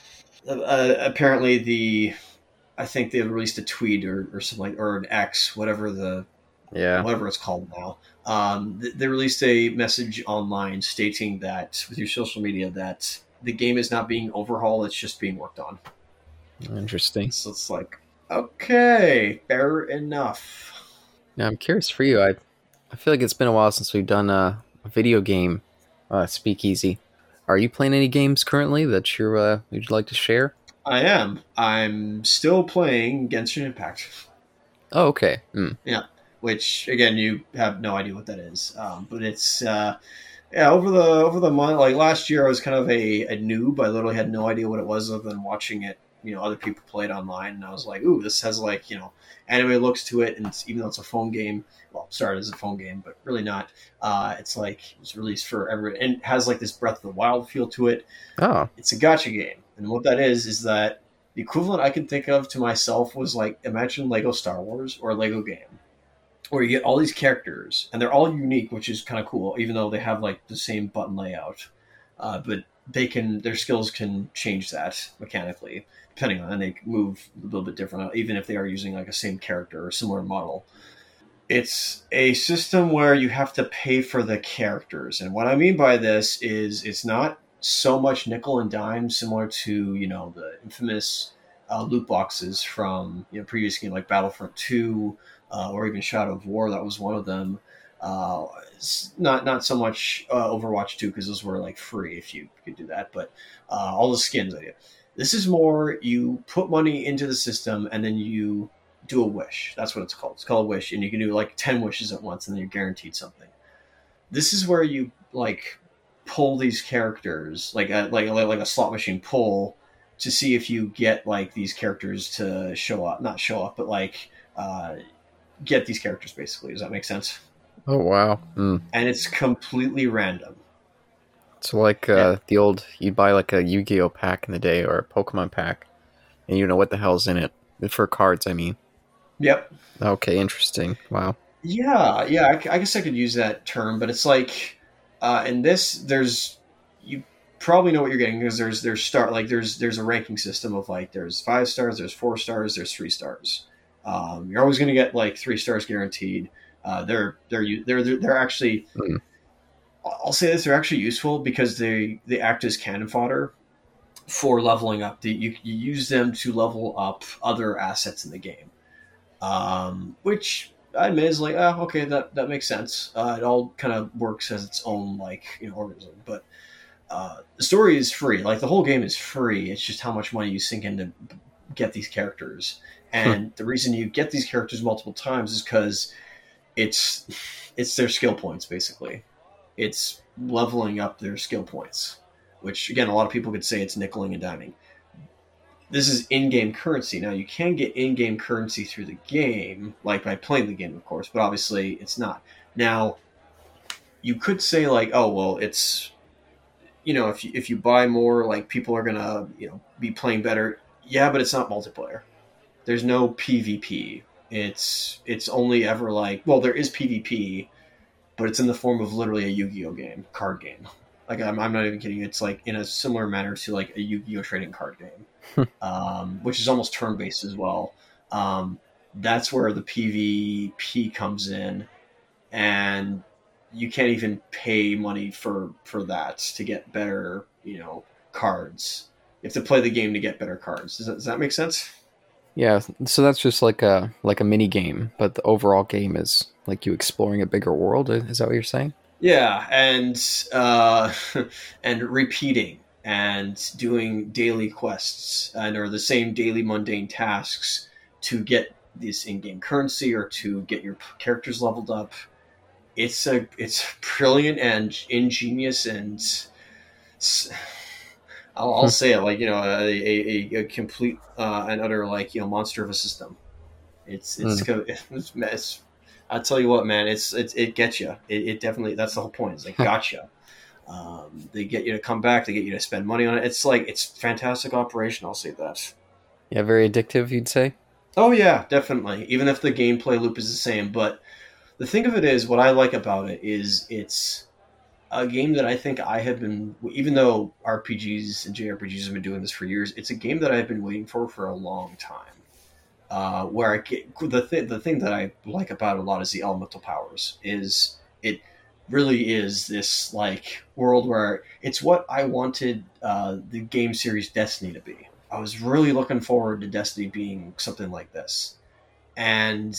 Apparently I think they released a tweet or something like, or an X, whatever it's called now. They released a message online stating that with your social media that the game is not being overhauled, it's just being worked on. Interesting. So it's like, okay, fair enough. Now I'm curious for you. I feel like it's been a while since we've done a video game speakeasy. Are you playing any games currently that you'd like to share? I am. I'm still playing Genshin Impact. Oh, okay. Yeah, which again you have no idea what that is, but it's over the month. Like last year, I was kind of a noob. I literally had no idea what it was other than watching it. Other people play it online, and I was like, "Ooh, this has anime looks to it." And even though it's a phone game, well, it started as a phone game, but really not. It's released for everyone and has this Breath of the Wild feel to it. Oh, it's a gacha game, and what that is that the equivalent I can think of to myself was imagine Lego Star Wars or a Lego game, where you get all these characters and they're all unique, which is kind of cool, even though they have the same button layout, but their skills can change that mechanically. Depending on, and they move a little bit different, even if they are using a same character or similar model. It's a system where you have to pay for the characters. And what I mean by this is it's not so much nickel and dime similar to, the infamous loot boxes from, previous game like Battlefront 2 or even Shadow of War. That was one of them. Not so much Overwatch 2 because those were free if you could do that. But all the skins I did. This is more, you put money into the system and then you do a wish. That's what it's called. It's called a wish. And you can do 10 wishes at once and then you're guaranteed something. This is where you pull these characters, like a slot machine pull, to see if you get these characters to show up. Not show up, but get these characters basically. Does that make sense? Oh, wow. And it's completely random. So the old, you'd buy a Yu-Gi-Oh pack in the day or a Pokemon pack, and you know what the hell's in it. For cards, I mean. Yep. Okay, interesting. Wow. Yeah, I guess I could use that term, but it's in this, probably know what you're getting because there's a ranking system of like there's 5 stars, there's 4 stars, there's 3 stars. You're always going to get like 3 stars guaranteed. They're actually, Mm. I'll say this, they're actually useful because they act as cannon fodder for leveling up. You use them to level up other assets in the game, which I admit is like, oh, okay, that makes sense. It all kind of works as its own like organism, but the story is free. Like the whole game is free. It's just how much money you sink in to get these characters, and the reason you get these characters multiple times is because it's their skill points basically. It's leveling up their skill points, which again a lot of people could say it's nickeling and diming. This is in-game currency. Now you can get in-game currency through the game, like by playing the game, of course, but obviously it's not. Now you could say like, oh well, it's if you buy more, like people are gonna be playing better. Yeah, but it's not multiplayer. There's no PvP. It's only ever like, well, there is PvP, but it's in the form of literally a Yu-Gi-Oh game, card game. Like I'm not even kidding. It's like in a similar manner to like a Yu-Gi-Oh trading card game, which is almost turn-based as well. That's where the PvP comes in, and you can't even pay money for that to get better, cards. You have to play the game to get better cards. Does that make sense? Yeah, so that's just like a mini game, but the overall game is like you exploring a bigger world. Is that what you're saying? Yeah, and and repeating and doing daily quests or the same daily mundane tasks to get this in-game currency or to get your characters leveled up. It's brilliant and ingenious, and I'll say it like a complete and utter like monster of a system. It's I'll tell you what, man. It gets you. It definitely, that's the whole point. It's like gotcha. They get you to come back. They get you to spend money on it. It's fantastic operation. I'll say that. Yeah, very addictive, you'd say? Oh yeah, definitely. Even if the gameplay loop is the same, but the thing of it is, what I like about it is it's a game that I think I have been, even though RPGs and JRPGs have been doing this for years, it's a game that I've been waiting for a long time. Where I get the thing that I like about it a lot is the elemental powers. Is it really is this like world where it's what I wanted the game series Destiny to be. I was really looking forward to Destiny being something like this, and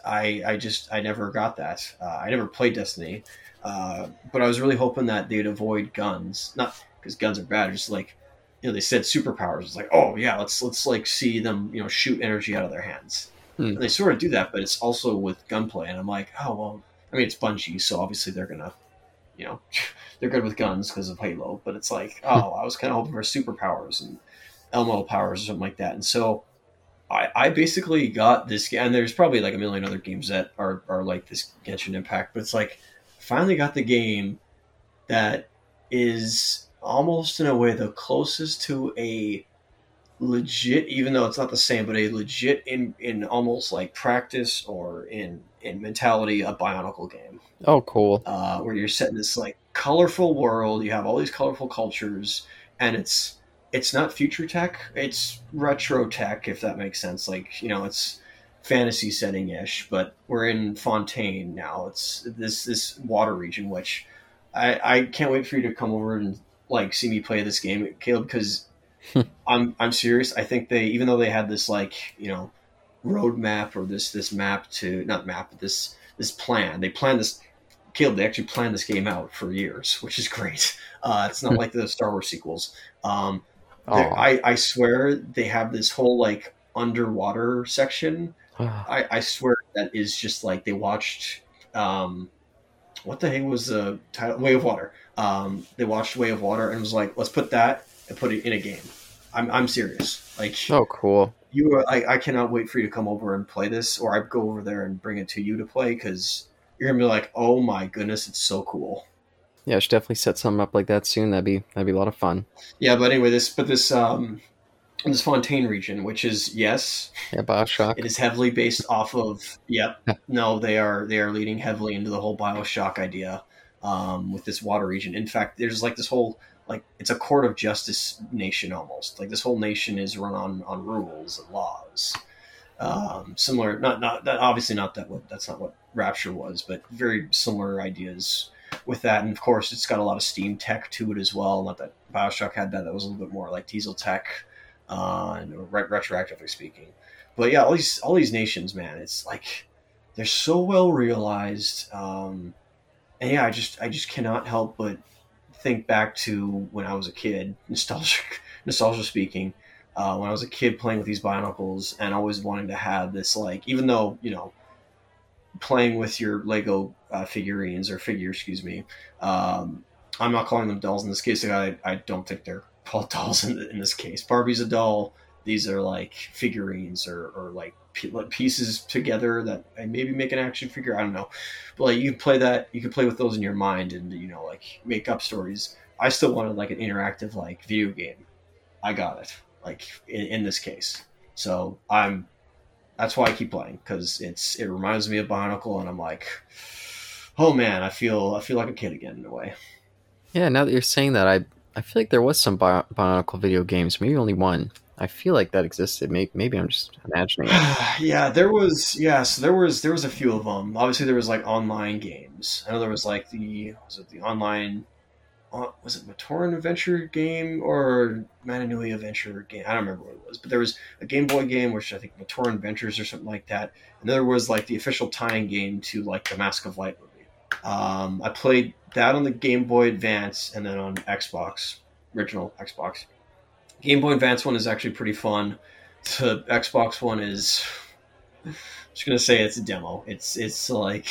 I never got that. I never played Destiny, but I was really hoping that they'd avoid guns, not because guns are bad, just like they said superpowers. It's like, oh yeah, let's like see them shoot energy out of their hands. And they sort of do that, but it's also with gunplay, and I'm like, oh well. I mean, it's Bungie, so obviously they're gonna, they're good with guns because of Halo. But it's like, oh, I was kind of hoping for superpowers and elemental powers or something like that. And so I basically got this game, and there's probably like a million other games that are like this Genshin Impact, but it's like finally got the game that is almost in a way the closest to a legit, even though it's not the same, but a legit in almost like practice or in mentality, a Bionicle game. Oh, cool. Where you're set in this like colorful world, you have all these colorful cultures, and it's not future tech, it's retro tech, if that makes sense. Like it's fantasy setting ish, but we're in Fontaine now. It's this water region, which I can't wait for you to come over and like see me play this game, Caleb, because I'm serious. I think they, even though they had this like roadmap or this map to not map, but this plan. They planned this. Caleb, they actually planned this game out for years, which is great. It's not like the Star Wars sequels. I swear they have this whole like underwater section. I swear that is just like they watched. What the heck was the title? Way of Water. They watched Way of Water and was like, let's put that and put it in a game. I'm serious. Like, oh, cool. I cannot wait for you to come over and play this, or I go over there and bring it to you to play, because you're gonna be like, oh my goodness, it's so cool. Yeah, I should definitely set something up like that soon. That'd be a lot of fun. Yeah, but anyway, this Fontaine region, which is BioShock. it is heavily based off of no, they are leading heavily into the whole BioShock idea with this water region. In fact, there's like this whole like it's a court of justice nation almost. Like this whole nation is run on rules and laws. Similar, not that obviously not that what that's not what Rapture was, but very similar ideas with that. And of course, it's got a lot of Steam tech to it as well. Not that Bioshock had that; that was a little bit more like diesel tech, and retroactively speaking. But yeah, all these nations, man, it's like they're so well realized. And yeah, I just cannot help but think back to when I was a kid, nostalgia speaking, when I was a kid playing with these Bionicles and always wanting to have this, like, even though, playing with your Lego figurines or figures, excuse me, I'm not calling them dolls in this case. I don't think they're called dolls in this case. Barbie's a doll. These are like figurines or like pieces together that maybe make an action figure. I don't know, but like you can play that. You can play with those in your mind and like make up stories. I still wanted like an interactive like video game. I got it like in this case. So that's why I keep playing because it reminds me of Bionicle and I'm like, oh man, I feel like a kid again in a way. Yeah, now that you're saying that, I feel like there was some Bionicle video games, maybe only one. I feel like that existed. Maybe I'm just imagining it. Yeah, there was. Yes, there was a few of them. Obviously, there was like online games. I know there was like the online. Was it Matoran Adventure game or Mananui Adventure game? I don't remember what it was, but there was a Game Boy game, which I think Matoran Adventures or something like that. And there was like the official tie-in game to like the Mask of Light movie. I played that on the Game Boy Advance and then on Xbox, original Xbox. Game Boy Advance one is actually pretty fun. The Xbox one is, I'm just gonna say it's a demo. It's like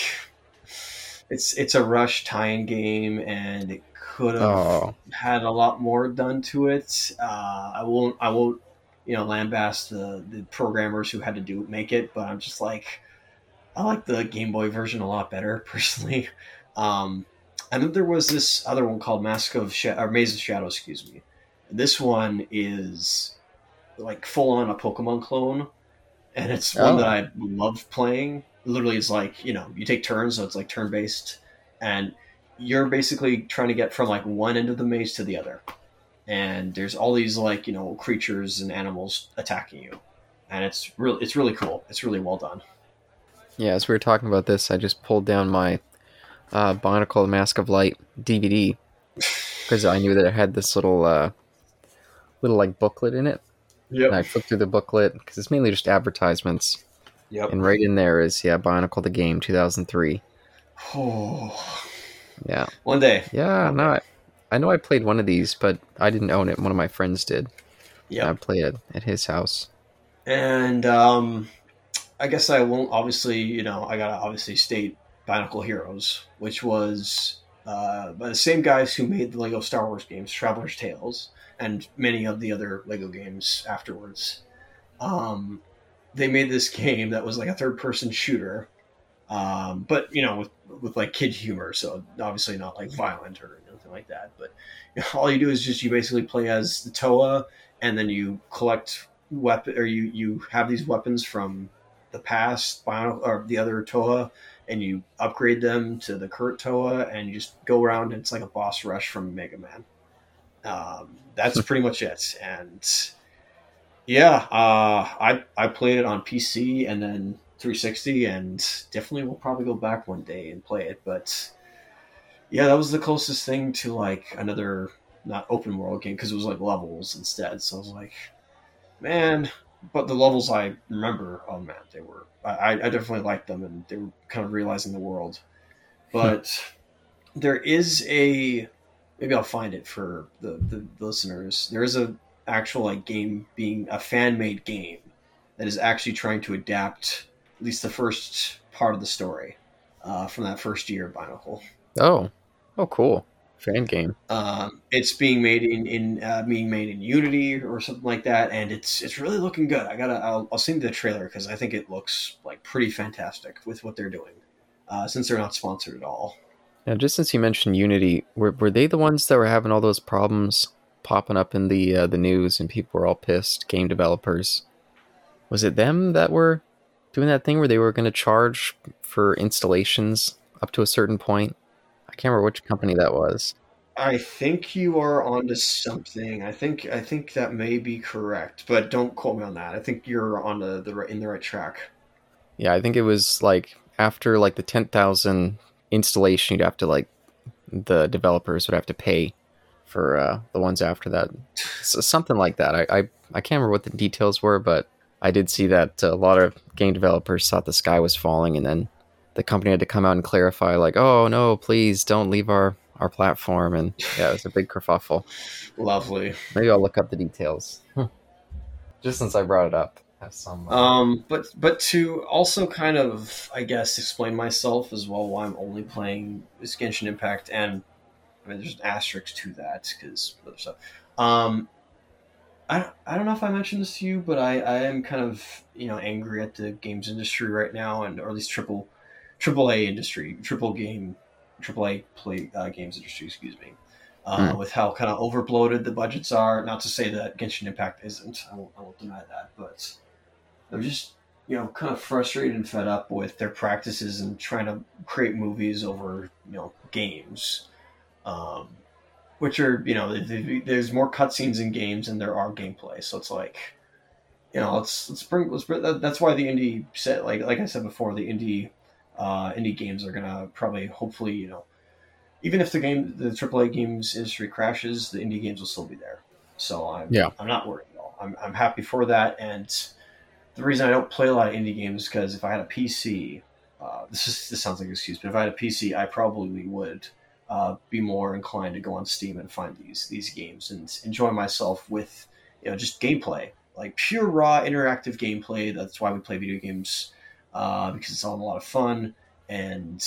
it's a Rush tie-in game, and it could have had a lot more done to it. I won't lambaste the programmers who had to make it, but I'm just like I like the Game Boy version a lot better personally. And then there was this other one called Maze of Shadow, excuse me. This one is like full on a Pokemon clone, and it's one that I love playing. Literally, it's like you take turns, so it's like turn based, and you're basically trying to get from like one end of the maze to the other, and there's all these like creatures and animals attacking you, and it's really cool. It's really well done. Yeah, as we were talking about this, I just pulled down my Bionicle Mask of Light DVD because I knew that it had this little like booklet in it. Yep. And I flipped through the booklet because it's mainly just advertisements. Yep. And right in there is Bionicle the game 2003. Oh. Yeah. One day. Yeah, no, I know I played one of these, but I didn't own it. One of my friends did. Yeah. I played it at his house. And I guess I won't obviously, I gotta obviously state Bionicle Heroes, which was by the same guys who made the Lego Star Wars games, Traveler's Tales, and many of the other Lego games afterwards. They made this game that was like a third-person shooter, but with like kid humor, so obviously not like violent or anything like that. But all you do is you basically play as the Toa, and then you collect weapon, or you have these weapons from the past or the other Toa, and you upgrade them to the current Toa, and you just go around. And it's like a boss rush from Mega Man. That's pretty much it. And yeah, I played it on PC and then 360, and definitely will probably go back one day and play it. But yeah, that was the closest thing to like another not open world game, because it was like levels instead. So I was like, man. But the levels I remember, oh man, they were. I definitely liked them, and they were kind of realizing the world. But there is maybe I'll find it for the listeners. There is a actual like game being a fan made game that is actually trying to adapt at least the first part of the story from that first year of Bionicle. Oh, cool. Fan game. It's being made in Unity or something like that, and it's really looking good. I'll send you the trailer because I think it looks like pretty fantastic with what they're doing, since they're not sponsored at all. Now, just since you mentioned Unity, were they the ones that were having all those problems popping up in the news, and people were all pissed? Game developers, was it them that were doing that thing where they were going to charge for installations up to a certain point? I can't remember which company that was. I think you are onto something. I think that may be correct, but don't quote me on that. I think you're on in the right track. Yeah, I think it was like after like the 10,000 installation, you'd have to like the developers would have to pay for the ones after that. So something like that. I can't remember what the details were, but I did see that a lot of game developers thought the sky was falling, and then the company had to come out and clarify, like, "Oh no, please don't leave our platform." And yeah, it was a big kerfuffle. Lovely. Maybe I'll look up the details. Just since I brought it up, have some. But to also kind of, I guess, explain myself as well, why I'm only playing this Genshin Impact, and I mean, there's an asterisk to that because other stuff. Um, I don't know if I mentioned this to you, but I am kind of angry at the games industry right now, and or at least triple A industry, triple A play games industry, excuse me, Hmm. with how kind of overbloated the budgets are. Not to say that Genshin Impact isn't. I won't deny that, but they're just kind of frustrated and fed up with their practices and trying to create movies over games. Um, which are there's more cutscenes in games than there are gameplay. So it's like let's bring that's why the indie set like I said before, the indie games are gonna probably hopefully even if the AAA games industry crashes, the indie games will still be there. So Yeah. I'm not worried at all. I'm happy for that. And the reason I don't play a lot of indie games is because if I had a PC, this sounds like an excuse, but if I had a PC, I probably would be more inclined to go on Steam and find these games and enjoy myself with just gameplay, like pure raw interactive gameplay. That's why we play video games because it's all a lot of fun and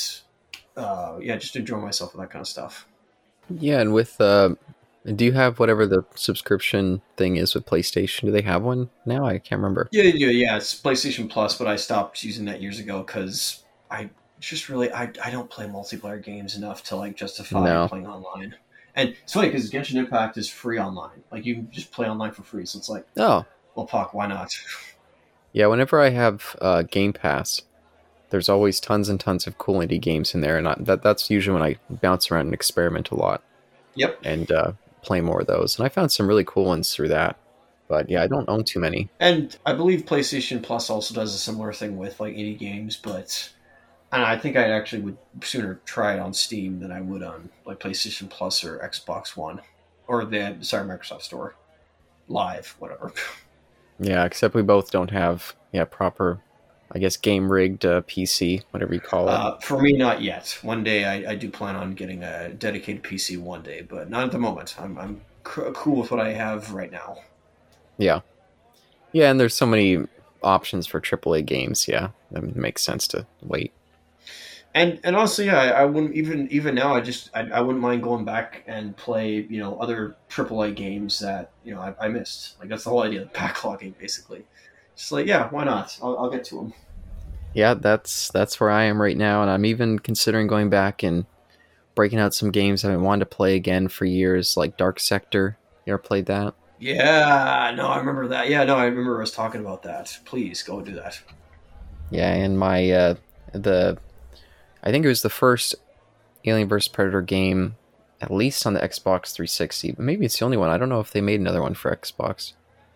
yeah, just enjoy myself with that kind of stuff. Yeah, and with do you have whatever the subscription thing is with PlayStation? Do they have one now? I can't remember. Yeah. It's PlayStation Plus, but I stopped using that years ago because I just really I don't play multiplayer games enough to like justify No. playing online. And it's funny because Genshin Impact is free online. Like you can just play online for free. So it's like, Oh, well, fuck, why not? yeah. Whenever I have Game Pass, there's always tons and tons of cool indie games in there, and that's usually when I bounce around and experiment a lot Yep. and play more of those. And I found some really cool ones through that. But yeah, I don't own too many. And I believe PlayStation Plus also does a similar thing with like indie games, but and I think I actually would sooner try it on Steam than I would on like PlayStation Plus or Xbox One or Microsoft Store Live, whatever. Yeah, except we both don't have proper, I guess, game rigged PC, whatever you call it. For me, not yet. One day, I do plan on getting a dedicated PC one day, but not at the moment. I'm cool with what I have right now. Yeah, yeah, and there's so many options for AAA games. Yeah, it makes sense to wait. And honestly, yeah, I wouldn't even now. I wouldn't mind going back and play other AAA games that I missed. Like that's the whole idea of backlogging, basically. Just like yeah, why not? I'll get to them. Yeah, that's where I am right now, and I'm even considering going back and breaking out some games I've been wanting to play again for years, like Dark Sector. You ever played that? Yeah, no, I remember that. Yeah, no, I remember us talking about that. Please go do that. Yeah, and my the I think it was the first Alien vs Predator game, at least on the Xbox 360. But maybe it's the only one. I don't know if they made another one for Xbox.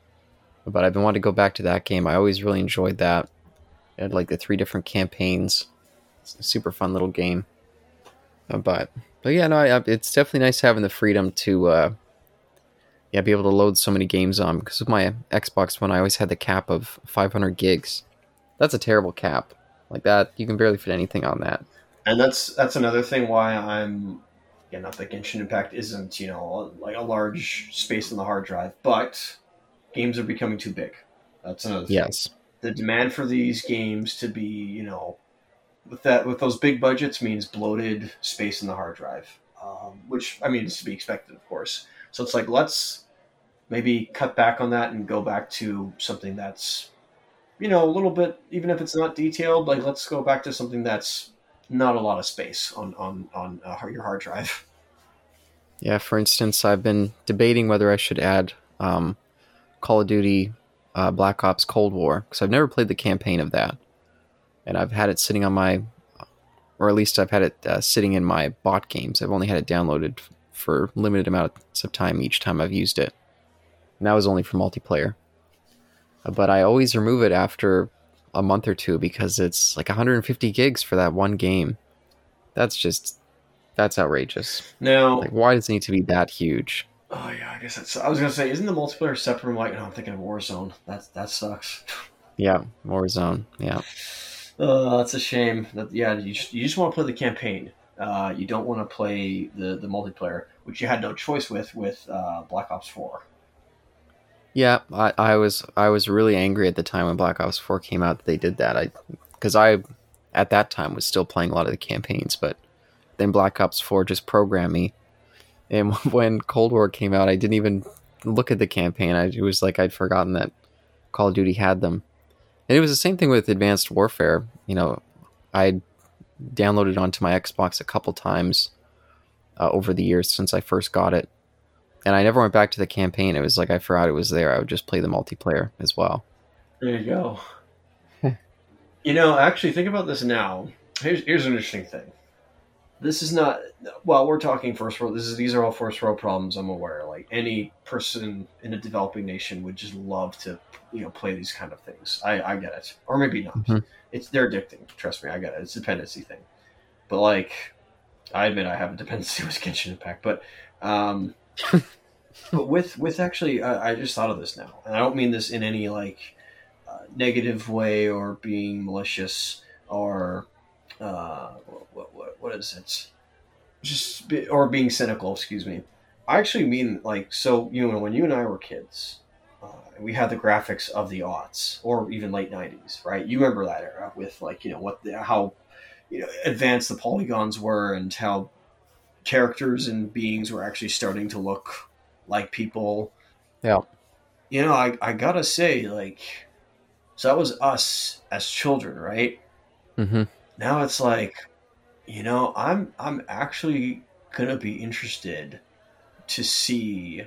But I've been wanting to go back to that game. I always really enjoyed that. It had like the three different campaigns. It's a super fun little game. But yeah, no, it's definitely nice having the freedom to be able to load so many games on. Because with my Xbox One, I always had the cap of 500 gigs. That's a terrible cap. Like that, you can barely fit anything on that. And that's another thing why I'm not that Genshin Impact isn't like a large space on the hard drive, but games are becoming too big. That's another thing. Yes. The demand for these games to be with those big budgets means bloated space in the hard drive, which I mean is to be expected, of course. So it's like let's maybe cut back on that and go back to something that's a little bit, even if it's not detailed. Like let's go back to something that's not a lot of space on your hard drive. Yeah, for instance, I've been debating whether I should add Call of Duty Black Ops Cold War, because I've never played the campaign of that. And I've had it sitting on my, or at least I've had it sitting in my bot games. I've only had it downloaded for limited amounts of time each time I've used it. And that was only for multiplayer. But I always remove it after a month or two because it's like 150 gigs for that one game. That's outrageous. Now, like, why does it need to be that huge? Oh yeah, I guess that's. I was gonna say, isn't the multiplayer separate from like? No, I'm thinking of Warzone. That sucks. Yeah, Warzone. Yeah. That's a shame. Yeah, you just want to play the campaign. You don't want to play the multiplayer, which you had no choice with Black Ops 4. Yeah, I was really angry at the time when Black Ops 4 came out that they did that. Because I at that time was still playing a lot of the campaigns, but then Black Ops 4 just programmed me. And when Cold War came out, I didn't even look at the campaign. It was like I'd forgotten that Call of Duty had them. And it was the same thing with Advanced Warfare. I downloaded onto my Xbox a couple times over the years since I first got it. And I never went back to the campaign. It was like I forgot it was there. I would just play the multiplayer as well. There you go. Actually, think about this now. Here's an interesting thing. This is not, well, we're talking first world. These are all first world problems, I'm aware. Like, any person in a developing nation would just love to, play these kind of things. I get it. Or maybe not. Mm-hmm. They're addicting. Trust me, I get it. It's a dependency thing. But, like, I admit I have a dependency with Genshin Impact. But, but with actually, I just thought of this now. And I don't mean this in any, like, negative way or being malicious or... what is it? Or being cynical, excuse me. I actually mean, like, so, when you and I were kids, we had the graphics of the aughts, or even late 90s, right? You remember that era with, like, how advanced the polygons were and how characters and beings were actually starting to look like people. Yeah. I gotta say, like, so that was us as children, right? Mm-hmm. Now it's like, I'm actually gonna be interested to see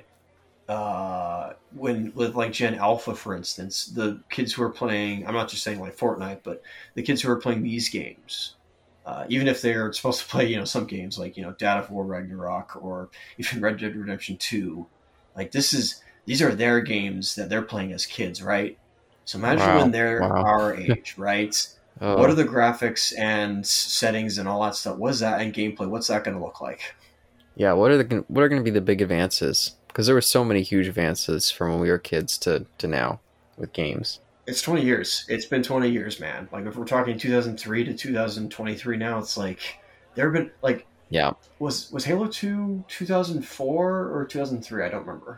when with like Gen Alpha, for instance, the kids who are playing. I'm not just saying like Fortnite, but the kids who are playing these games, even if they're supposed to play, some games like Dad of War Ragnarok or even Red Dead Redemption 2, like these are their games that they're playing as kids, right? So imagine when they're our age, right? What are the graphics and settings and all that stuff? What's that and gameplay? What's that going to look like? Yeah, what are going to be the big advances? Because there were so many huge advances from when we were kids to now with games. It's 20 years. It's been 20 years, man. Like, if we're talking 2003 to 2023 now, it's like there have been like Was Halo 2 2004 or 2003? I don't remember.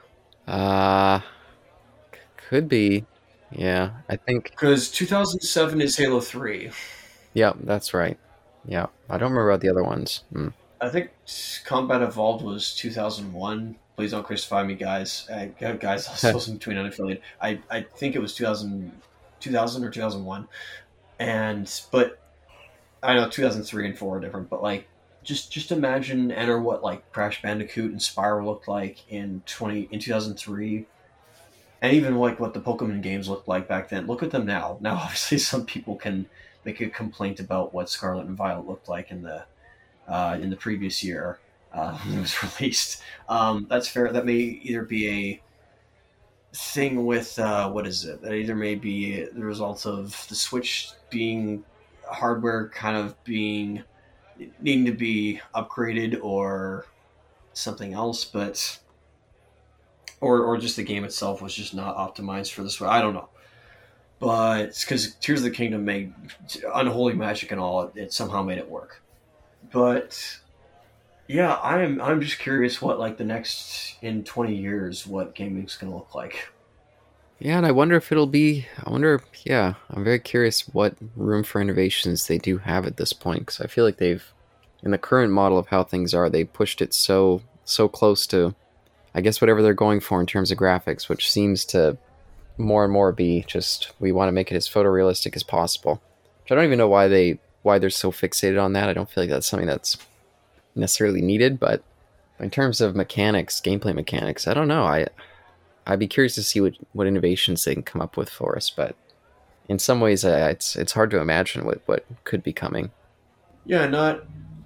Could be. Yeah, I think... Because 2007 is Halo 3. Yeah, that's right. Yeah, I don't remember about the other ones. I think Combat Evolved was 2001. Please don't crucify me, guys. Guys, I was between unaffiliated. I think it was 2000 or 2001. But I know 2003 and 4 are different, but like, just imagine enter what like Crash Bandicoot and Spyro looked like in 2003. And even like what the Pokemon games looked like back then. Look at them now. Now, obviously, some people can make a complaint about what Scarlet and Violet looked like in the previous year when it was released. That's fair. That may either be a thing with what is it? That either may be the result of the Switch being hardware kind of needing to be upgraded or something else, but. Or just the game itself was just not optimized for this. I don't know. But it's because Tears of the Kingdom made unholy magic and all. It somehow made it work. But yeah, I'm just curious what like the next in 20 years what gaming's going to look like. Yeah, and I wonder if it'll be. I'm very curious what room for innovations they do have at this point, because I feel like they've, in the current model of how things are, they pushed it so close to, I guess, whatever they're going for in terms of graphics, which seems to more and more be just, we want to make it as photorealistic as possible. Which I don't even know why they're so fixated on that. I don't feel like that's something that's necessarily needed, but in terms of mechanics, gameplay mechanics, I don't know. I'd be curious to see what innovations they can come up with for us, but in some ways it's hard to imagine what could be coming. Yeah,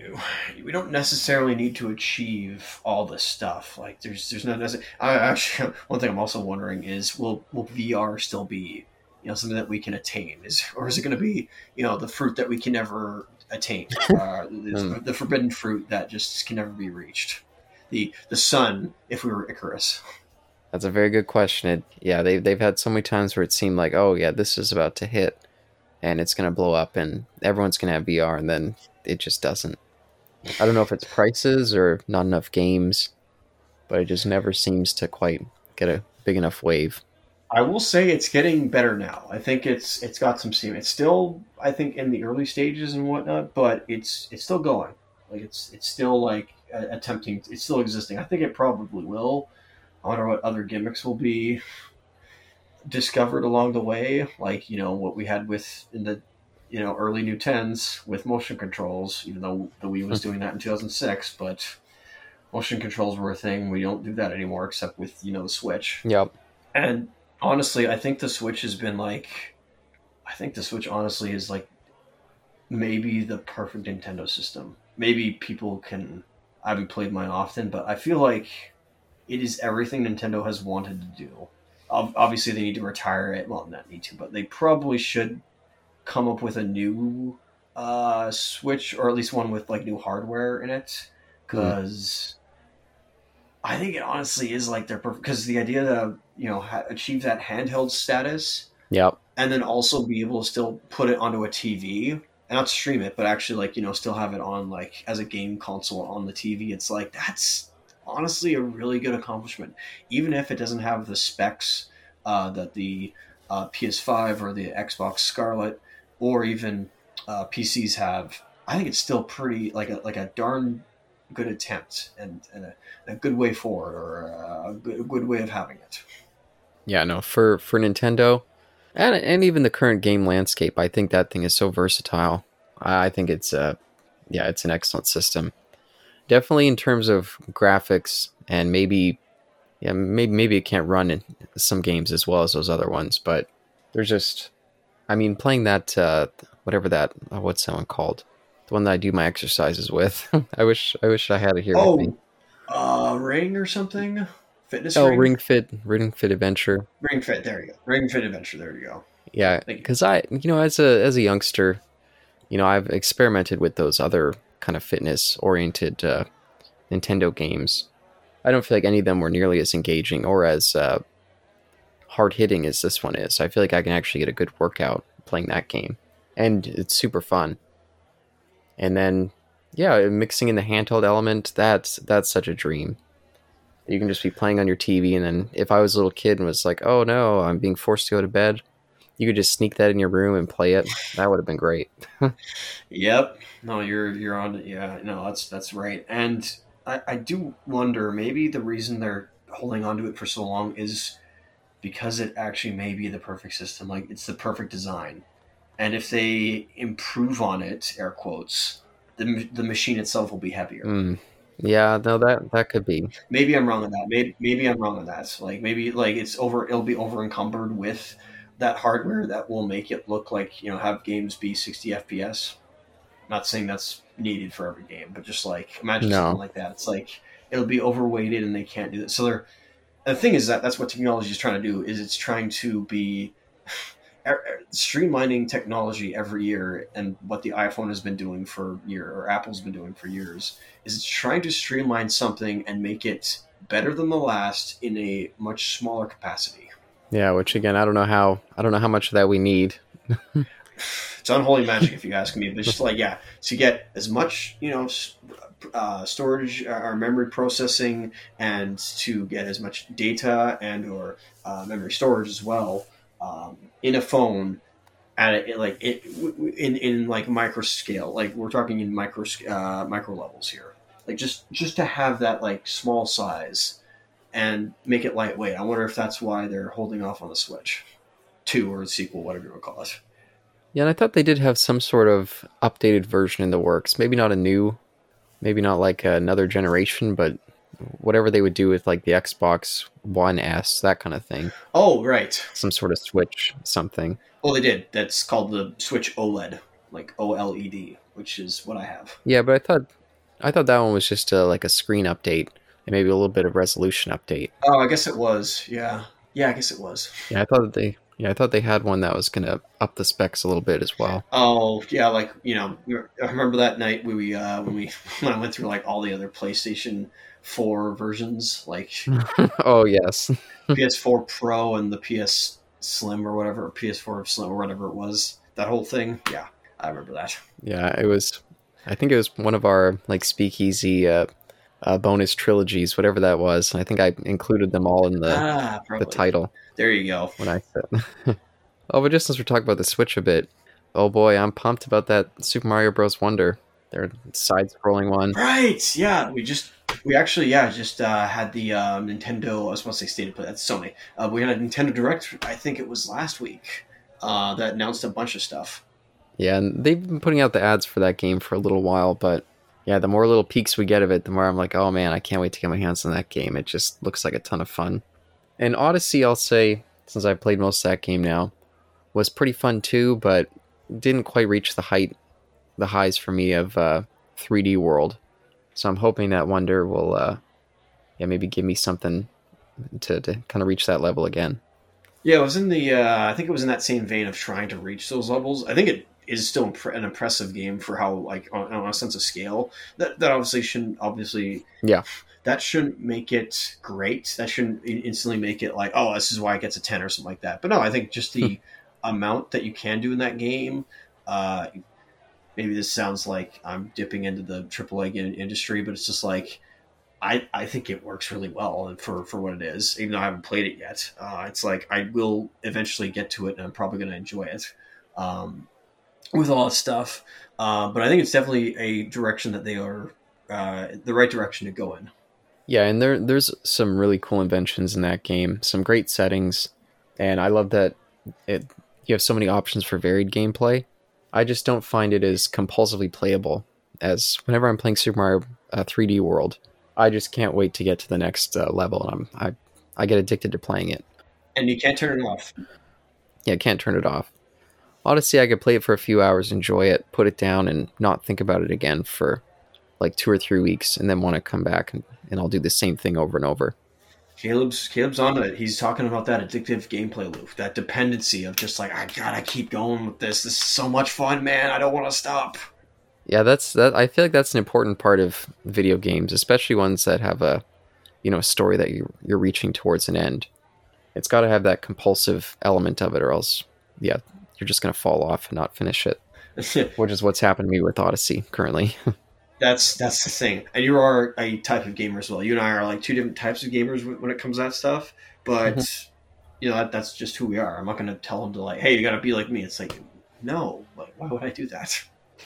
we don't necessarily need to achieve all this stuff. Like there's no necessary. Actually, one thing I'm also wondering is will VR still be something that we can attain? Or is it going to be the fruit that we can never attain? The forbidden fruit that just can never be reached. The sun, if we were Icarus. That's a very good question. They've had so many times where it seemed like, oh yeah, this is about to hit, and it's going to blow up, and everyone's going to have VR, and then it just doesn't. I don't know if it's prices or not enough games, but it just never seems to quite get a big enough wave. I will say it's getting better now. I think it's got some steam. It's still, I think, in the early stages and whatnot, but it's still going. Like it's still like attempting. It's still existing. I think it probably will. I wonder what other gimmicks will be discovered along the way, like what we had with in the early new 10s with motion controls. Even though the Wii was doing that in 2006, but motion controls were a thing. We don't do that anymore, except with the Switch. Yep. And honestly, I think the Switch has been like, I think the Switch honestly is like maybe the perfect Nintendo system. Maybe people can. I haven't played mine often, but I feel like it is everything Nintendo has wanted to do. Obviously, they need to retire it. Well, not need to, but they probably should come up with a new Switch, or at least one with like new hardware in it, because I think it honestly is like their perfect. Because the idea to achieve that handheld status, yep, and then also be able to still put it onto a TV and not stream it, but actually still have it on like as a game console on the TV. It's like that's honestly a really good accomplishment, even if it doesn't have the specs that the PS5 or the Xbox Scarlet or even PCs have. I think it's still pretty like a darn good attempt and a good way forward, or a good way of having it. Yeah, no, for Nintendo and even the current game landscape, I think that thing is so versatile. I think it's it's an excellent system. Definitely in terms of graphics, and maybe it can't run in some games as well as those other ones, but there's just, I mean, playing that whatever that what's that one called? The one that I do my exercises with. I wish I had it here with me. Ring or something? Fitness Oh, Ring? Ring Fit Adventure. Ring Fit, there you go. Ring Fit Adventure, there you go. Yeah, because I, as a youngster, I've experimented with those other kind of fitness-oriented Nintendo games. I don't feel like any of them were nearly as engaging or as hard-hitting as this one is. I feel like I can actually get a good workout playing that game, and it's super fun. And then, mixing in the handheld element, that's such a dream. You can just be playing on your TV, and then if I was a little kid and was like, oh no, I'm being forced to go to bed, you could just sneak that in your room and play it. That would have been great. Yep. No, you're on it. Yeah, no, that's right. And I do wonder, maybe the reason they're holding on to it for so long is because it actually may be the perfect system. Like, it's the perfect design. And if they improve on it, air quotes, the machine itself will be heavier. Yeah, no, that could be. Maybe I'm wrong on that. Maybe I'm wrong on that. Like, maybe like it'll be over encumbered with that hardware that will make it look like, have games be 60 FPS. Not saying that's needed for every game, but just like imagine something like that. It's like it'll be overweighted and they can't do that. So the thing is that's what technology is trying to do, is it's trying to be streamlining technology every year. And what the iPhone has been doing for years, or Apple's been doing for years, is it's trying to streamline something and make it better than the last in a much smaller capacity. Yeah, which again, I don't know how much of that we need. It's unholy magic, if you ask me. But it's just like, so you get as much, storage or memory processing, and to get as much data and or memory storage as well in a phone in like micro scale. Like, we're talking in micro levels here. Like just to have that like small size and make it lightweight. I wonder if that's why they're holding off on the Switch 2 or the sequel, whatever you want to call it. Yeah, and I thought they did have some sort of updated version in the works. Maybe not maybe not like another generation, but whatever they would do with like the Xbox One S, that kind of thing. Oh, right. Some sort of Switch something. Oh, they did. That's called the Switch OLED, like OLED, which is what I have. Yeah, but I thought that one was just like a screen update and maybe a little bit of resolution update. Oh, I guess it was. Yeah. Yeah, I guess it was. Yeah, I thought they had one that was gonna up the specs a little bit as well. Oh, yeah, like, I remember that night when I went through like all the other PlayStation 4 versions, like Oh yes. PS4 Pro and the PS Slim or whatever, or PS4 Slim or whatever it was. That whole thing. Yeah, I remember that. Yeah, it was. I think it was one of our like speakeasy bonus trilogies, whatever that was. I think I included them all in the Probably. title There you go. when I said. Oh, but just since we're talking about the Switch a bit, oh boy, I'm pumped about that Super Mario Bros. Wonder. Their side-scrolling one. Right. Yeah. We actually, yeah, just had the Nintendo. I was supposed to say State of Play. That's Sony. We had a Nintendo Direct. I think it was last week. That announced a bunch of stuff. Yeah, and they've been putting out the ads for that game for a little while, but yeah, the more little peeks we get of it, the more I'm like, oh man, I can't wait to get my hands on that game. It just looks like a ton of fun. And Odyssey, I'll say, since I've played most of that game now, was pretty fun too, but didn't quite reach the highs for me of 3D World. So I'm hoping that Wonder will, maybe give me something to kind of reach that level again. Yeah, it was in the. I think it was in that same vein of trying to reach those levels. I think it is still an impressive game for how, like, on a sense of scale. That obviously shouldn't Yeah. That shouldn't make it great. That shouldn't instantly make it like, oh, this is why it gets a 10 or something like that. But no, I think just the amount that you can do in that game. Maybe this sounds like I'm dipping into the AAA industry, but it's just like I think it works really well for what it is. Even though I haven't played it yet, it's like I will eventually get to it, and I'm probably going to enjoy it with a lot of stuff. But I think it's definitely a direction that they are the right direction to go in. Yeah, and there's some really cool inventions in that game, some great settings, and I love that you have so many options for varied gameplay. I just don't find it as compulsively playable as whenever I'm playing Super Mario 3D World. I just can't wait to get to the next level, and I get addicted to playing it. And you can't turn it off. Yeah, I can't turn it off. Odyssey, I could play it for a few hours, enjoy it, put it down, and not think about it again for like 2 or 3 weeks, and then want to come back and I'll do the same thing over and over. Caleb's on it. He's talking about that addictive gameplay loop, that dependency of just like, I gotta keep going with this. This is so much fun, man. I don't want to stop. Yeah, that. I feel like that's an important part of video games, especially ones that have a story that you're reaching towards an end. It's got to have that compulsive element of it, or else, yeah, you're just gonna fall off and not finish it. Which is what's happened to me with Odyssey currently. That's the thing. And you are a type of gamer as well. You and I are like two different types of gamers when it comes to that stuff. But that's just who we are. I'm not going to tell them to like, hey, you got to be like me. It's like, no. Like, why would I do that?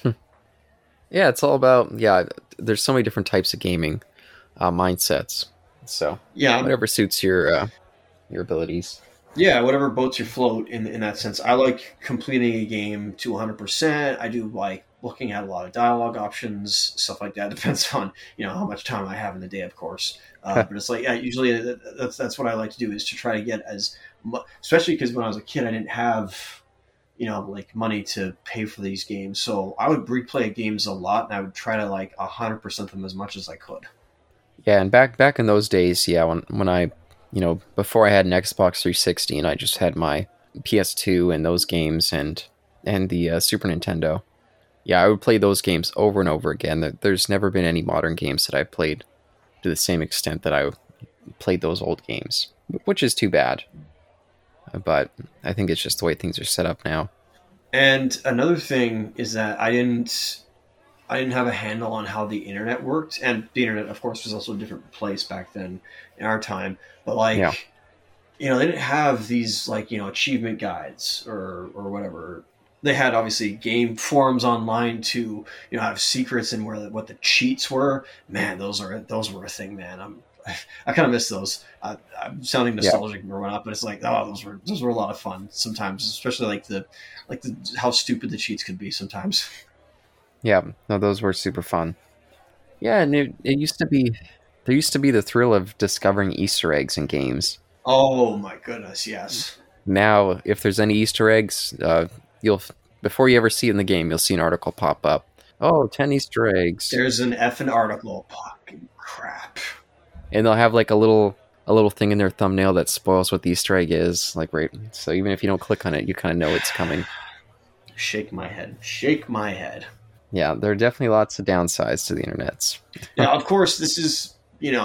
Yeah, it's all about there's so many different types of gaming mindsets. So yeah, whatever suits your abilities. Yeah, whatever boats your float in that sense. I like completing a game to 100%. I do like looking at a lot of dialogue options, stuff like that. Depends on how much time I have in the day, of course. But it's like, yeah, usually that's what I like to do, is to try to get as much, especially because when I was a kid, I didn't have like money to pay for these games, so I would replay games a lot, and I would try to like 100% them as much as I could. Yeah, and back in those days, yeah, when I before I had an Xbox 360 and I just had my PS2 and those games and the Super Nintendo. Yeah, I would play those games over and over again. There's never been any modern games that I've played to the same extent that I played those old games, which is too bad. But I think it's just the way things are set up now. And another thing is that I didn't have a handle on how the internet worked, and the internet, of course, was also a different place back then in our time. But like, they didn't have these like achievement guides or whatever. They had obviously game forums online to have secrets and what the cheats were. Man, those were a thing, man. I kind of miss those. I'm sounding nostalgic or whatnot, but it's like, oh, those were a lot of fun sometimes, especially like the how stupid the cheats could be sometimes. Yeah, no, those were super fun. Yeah, and it used to be there used to be the thrill of discovering Easter eggs in games. Oh my goodness, yes. Now, if there's any Easter eggs, before you ever see it in the game, you'll see an article pop up. oh, 10 Easter eggs. There's an effing article. Fucking crap. And they'll have like a little thing in their thumbnail that spoils what the Easter egg is. Like right, so even if you don't click on it, you kind of know it's coming. Shake my head. Shake my head. Yeah, there are definitely lots of downsides to the internets. Now, of course, this is,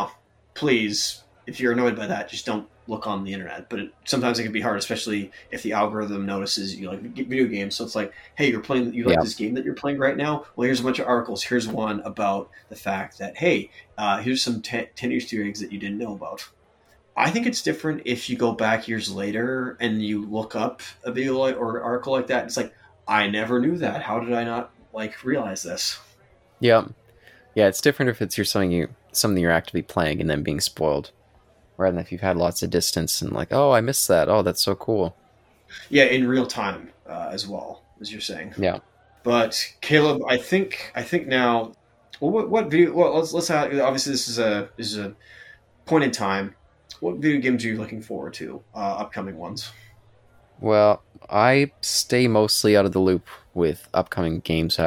please, if you're annoyed by that, just don't look on the internet. But sometimes it can be hard, especially if the algorithm notices you like video games. So it's like, hey, you like this game that you're playing right now? Well, here's a bunch of articles. Here's one about the fact that, hey, here's some 10 Easter eggs that you didn't know about. I think it's different if you go back years later and you look up a video or article like that. It's like, I never knew that. How did I not realize this? Yeah, yeah, it's different if it's something you're actively playing and then being spoiled, rather than if you've had lots of distance and like, oh, I missed that. Oh, that's so cool. Yeah, in real time as well, as you're saying. Yeah. But Caleb, I think now. Well, what video? Well, let's obviously this is a point in time. What video games are you looking forward to? Upcoming ones. Well, I stay mostly out of the loop with upcoming games.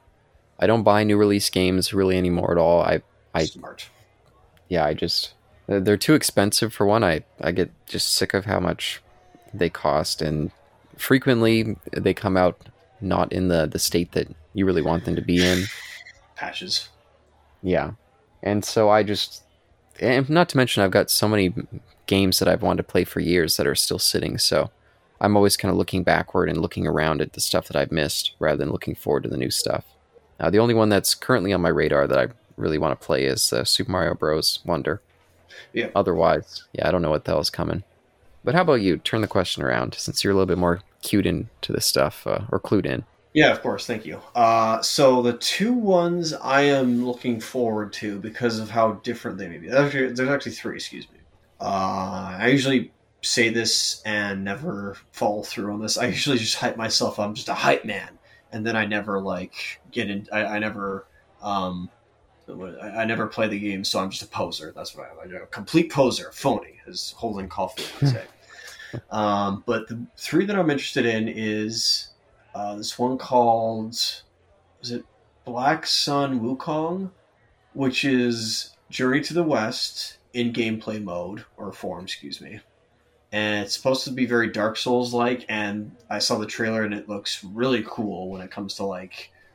I don't buy new release games really anymore at all. Smart. Yeah, they're too expensive for one. I get just sick of how much they cost, and frequently they come out not in the state that you really want them to be in. Patches. Yeah. And so and not to mention I've got so many games that I've wanted to play for years that are still sitting, so I'm always kind of looking backward and looking around at the stuff that I've missed rather than looking forward to the new stuff. The only one that's currently on my radar that I really want to play is Super Mario Bros. Wonder. Yeah. Otherwise, yeah, I don't know what the hell's coming. But how about you? Turn the question around, since you're a little bit more cued into this stuff, or clued in. Yeah, of course. Thank you. So the two ones I am looking forward to because of how different they may be. There's actually three, excuse me. I usually say this and never follow through on this. I usually just hype myself. I'm just a hype man. And then I never get in. I never I never play the game, so I'm just a poser. That's what I'm a complete poser, phony, as Holden Caulfield would say. But the three that I'm interested in is this one called, is it Black Sun Wukong, which is Journey to the West in gameplay mode, or form, excuse me. And it's supposed to be very Dark Souls-like, and I saw the trailer and it looks really cool when it comes to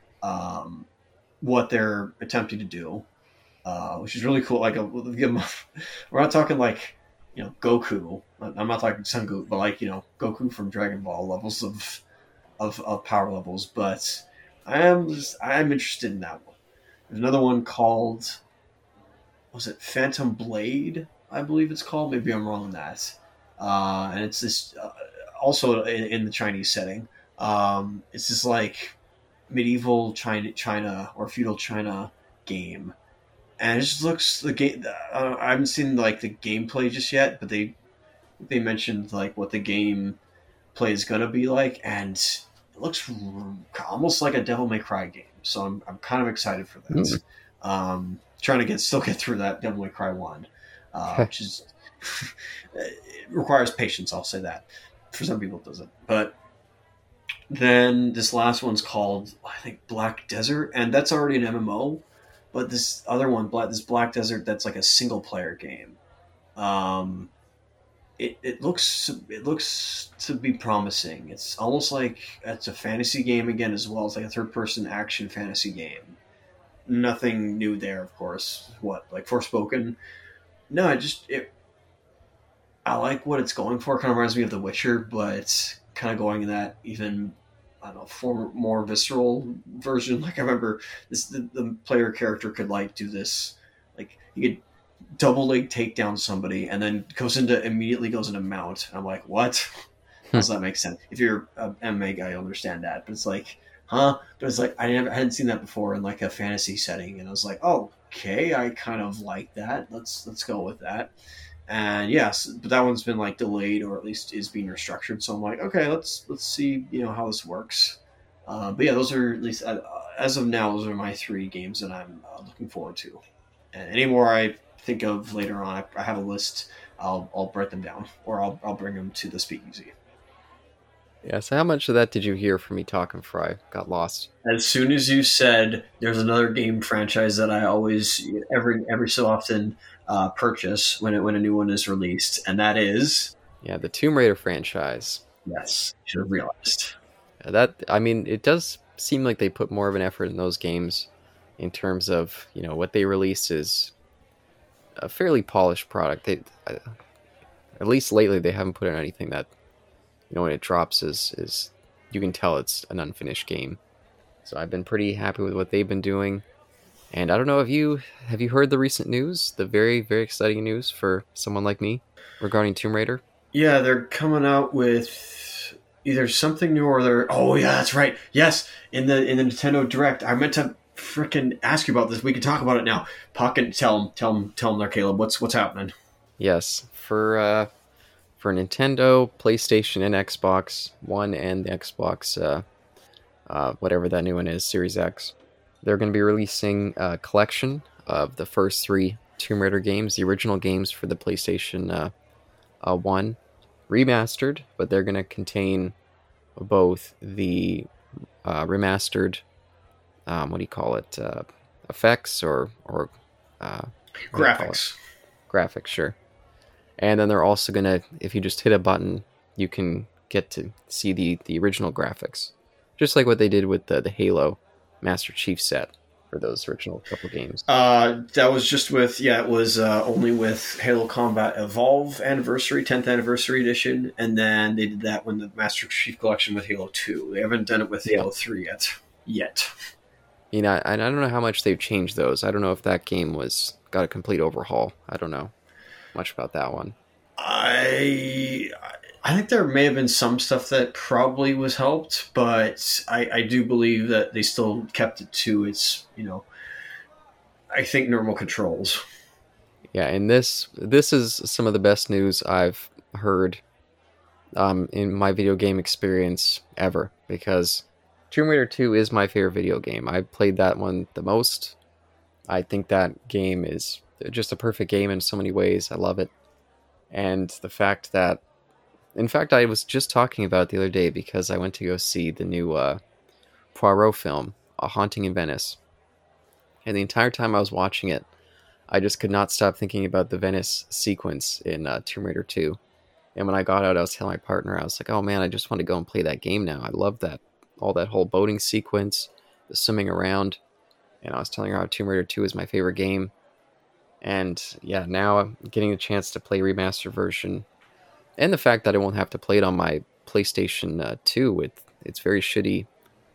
what they're attempting to do, which is really cool. We're not talking Goku. I'm not talking Son Goku, but Goku from Dragon Ball levels of power levels. But I'm interested in that one. There's another one called, was it Phantom Blade? I believe it's called. Maybe I'm wrong on that. And it's this also in the Chinese setting. It's this medieval China or feudal China game, and it just looks the game. I haven't seen the gameplay just yet, but they mentioned what the game play is gonna be like, and it looks almost like a Devil May Cry game. So I'm kind of excited for that. Trying to still get through that Devil May Cry 1, which is it requires patience. I'll say that. For some people, it doesn't, but. Then this last one's called, I think, Black Desert, and that's already an MMO. But this other one, this Black Desert, that's like a single player game. It looks to be promising. It's almost like it's a fantasy game again as well. It's like a third person action fantasy game. Nothing new there, of course. What, like Forspoken? No, I like what it's going for. It kind of reminds me of The Witcher, but kind of going in that even, I don't know, more visceral version. Like I remember the player character could do this, you could double leg take down somebody and then immediately goes into mount. And I'm like, what? Does that make sense? If you're an MMA guy, you'll understand that. But it's like, huh? But it's like I hadn't seen that before in a fantasy setting, and I was like, oh, okay, I kind of like that. Let's go with that. And yes, but that one's been delayed, or at least is being restructured. So I'm like, okay, let's see, how this works. But yeah, those are, at least as of now, those are my three games that I'm looking forward to. And any more I think of later on, I have a list. I'll write them down, or I'll bring them to the speakeasy. Yeah, so how much of that did you hear from me talking before I got lost? As soon as you said there's another game franchise that I always every so often purchase when a new one is released, and that is Yeah, the Tomb Raider franchise. yes, should have realized. I mean, it does seem like they put more of an effort in those games in terms of, what they release is a fairly polished product. At least lately, they haven't put out anything that, when it drops is you can tell it's an unfinished game. So I've been pretty happy with what they've been doing. And I don't know if have you heard the recent news, the very, very exciting news for someone like me regarding Tomb Raider? Yeah, they're coming out with either something new or they're. Oh yeah, that's right. Yes, in the Nintendo Direct, I meant to freaking ask you about this. We can talk about it now. Pocket, tell them there, Caleb. What's happening? Yes, for Nintendo, PlayStation, and Xbox One and the Xbox, whatever that new one is, Series X, they're going to be releasing a collection of the first three Tomb Raider games, the original games for the PlayStation 1, remastered, but they're going to contain both the remastered, what do you call it, effects or Graphics. Graphics, sure. And then they're also going to, if you just hit a button, you can get to see the original graphics. Just like what they did with the Halo Master Chief set for those original couple games. That was just with, it was only with Halo Combat Evolve Anniversary, 10th Anniversary Edition, and then they did that when the Master Chief Collection with Halo 2. They haven't done it with Halo 3 yet. I don't know how much they've changed those. I don't know if that game got a complete overhaul. I don't know much about that one. I think there may have been some stuff that probably was helped, but I do believe that they still kept it to its, I think normal controls. Yeah, and this is some of the best news I've heard in my video game experience ever, because Tomb Raider 2 is my favorite video game. I played that one the most. I think that game is just a perfect game in so many ways. I love it. And the fact that, in fact, I was just talking about it the other day because I went to go see the new Poirot film, A Haunting in Venice. And the entire time I was watching it, I just could not stop thinking about the Venice sequence in Tomb Raider 2. And when I got out, I was telling my partner, I was like, oh man, I just want to go and play that game now. I love that. All that whole boating sequence, the swimming around. And I was telling her how Tomb Raider 2 is my favorite game. And yeah, now I'm getting a chance to play remastered version. And the fact that I won't have to play it on my PlayStation 2 with its very shitty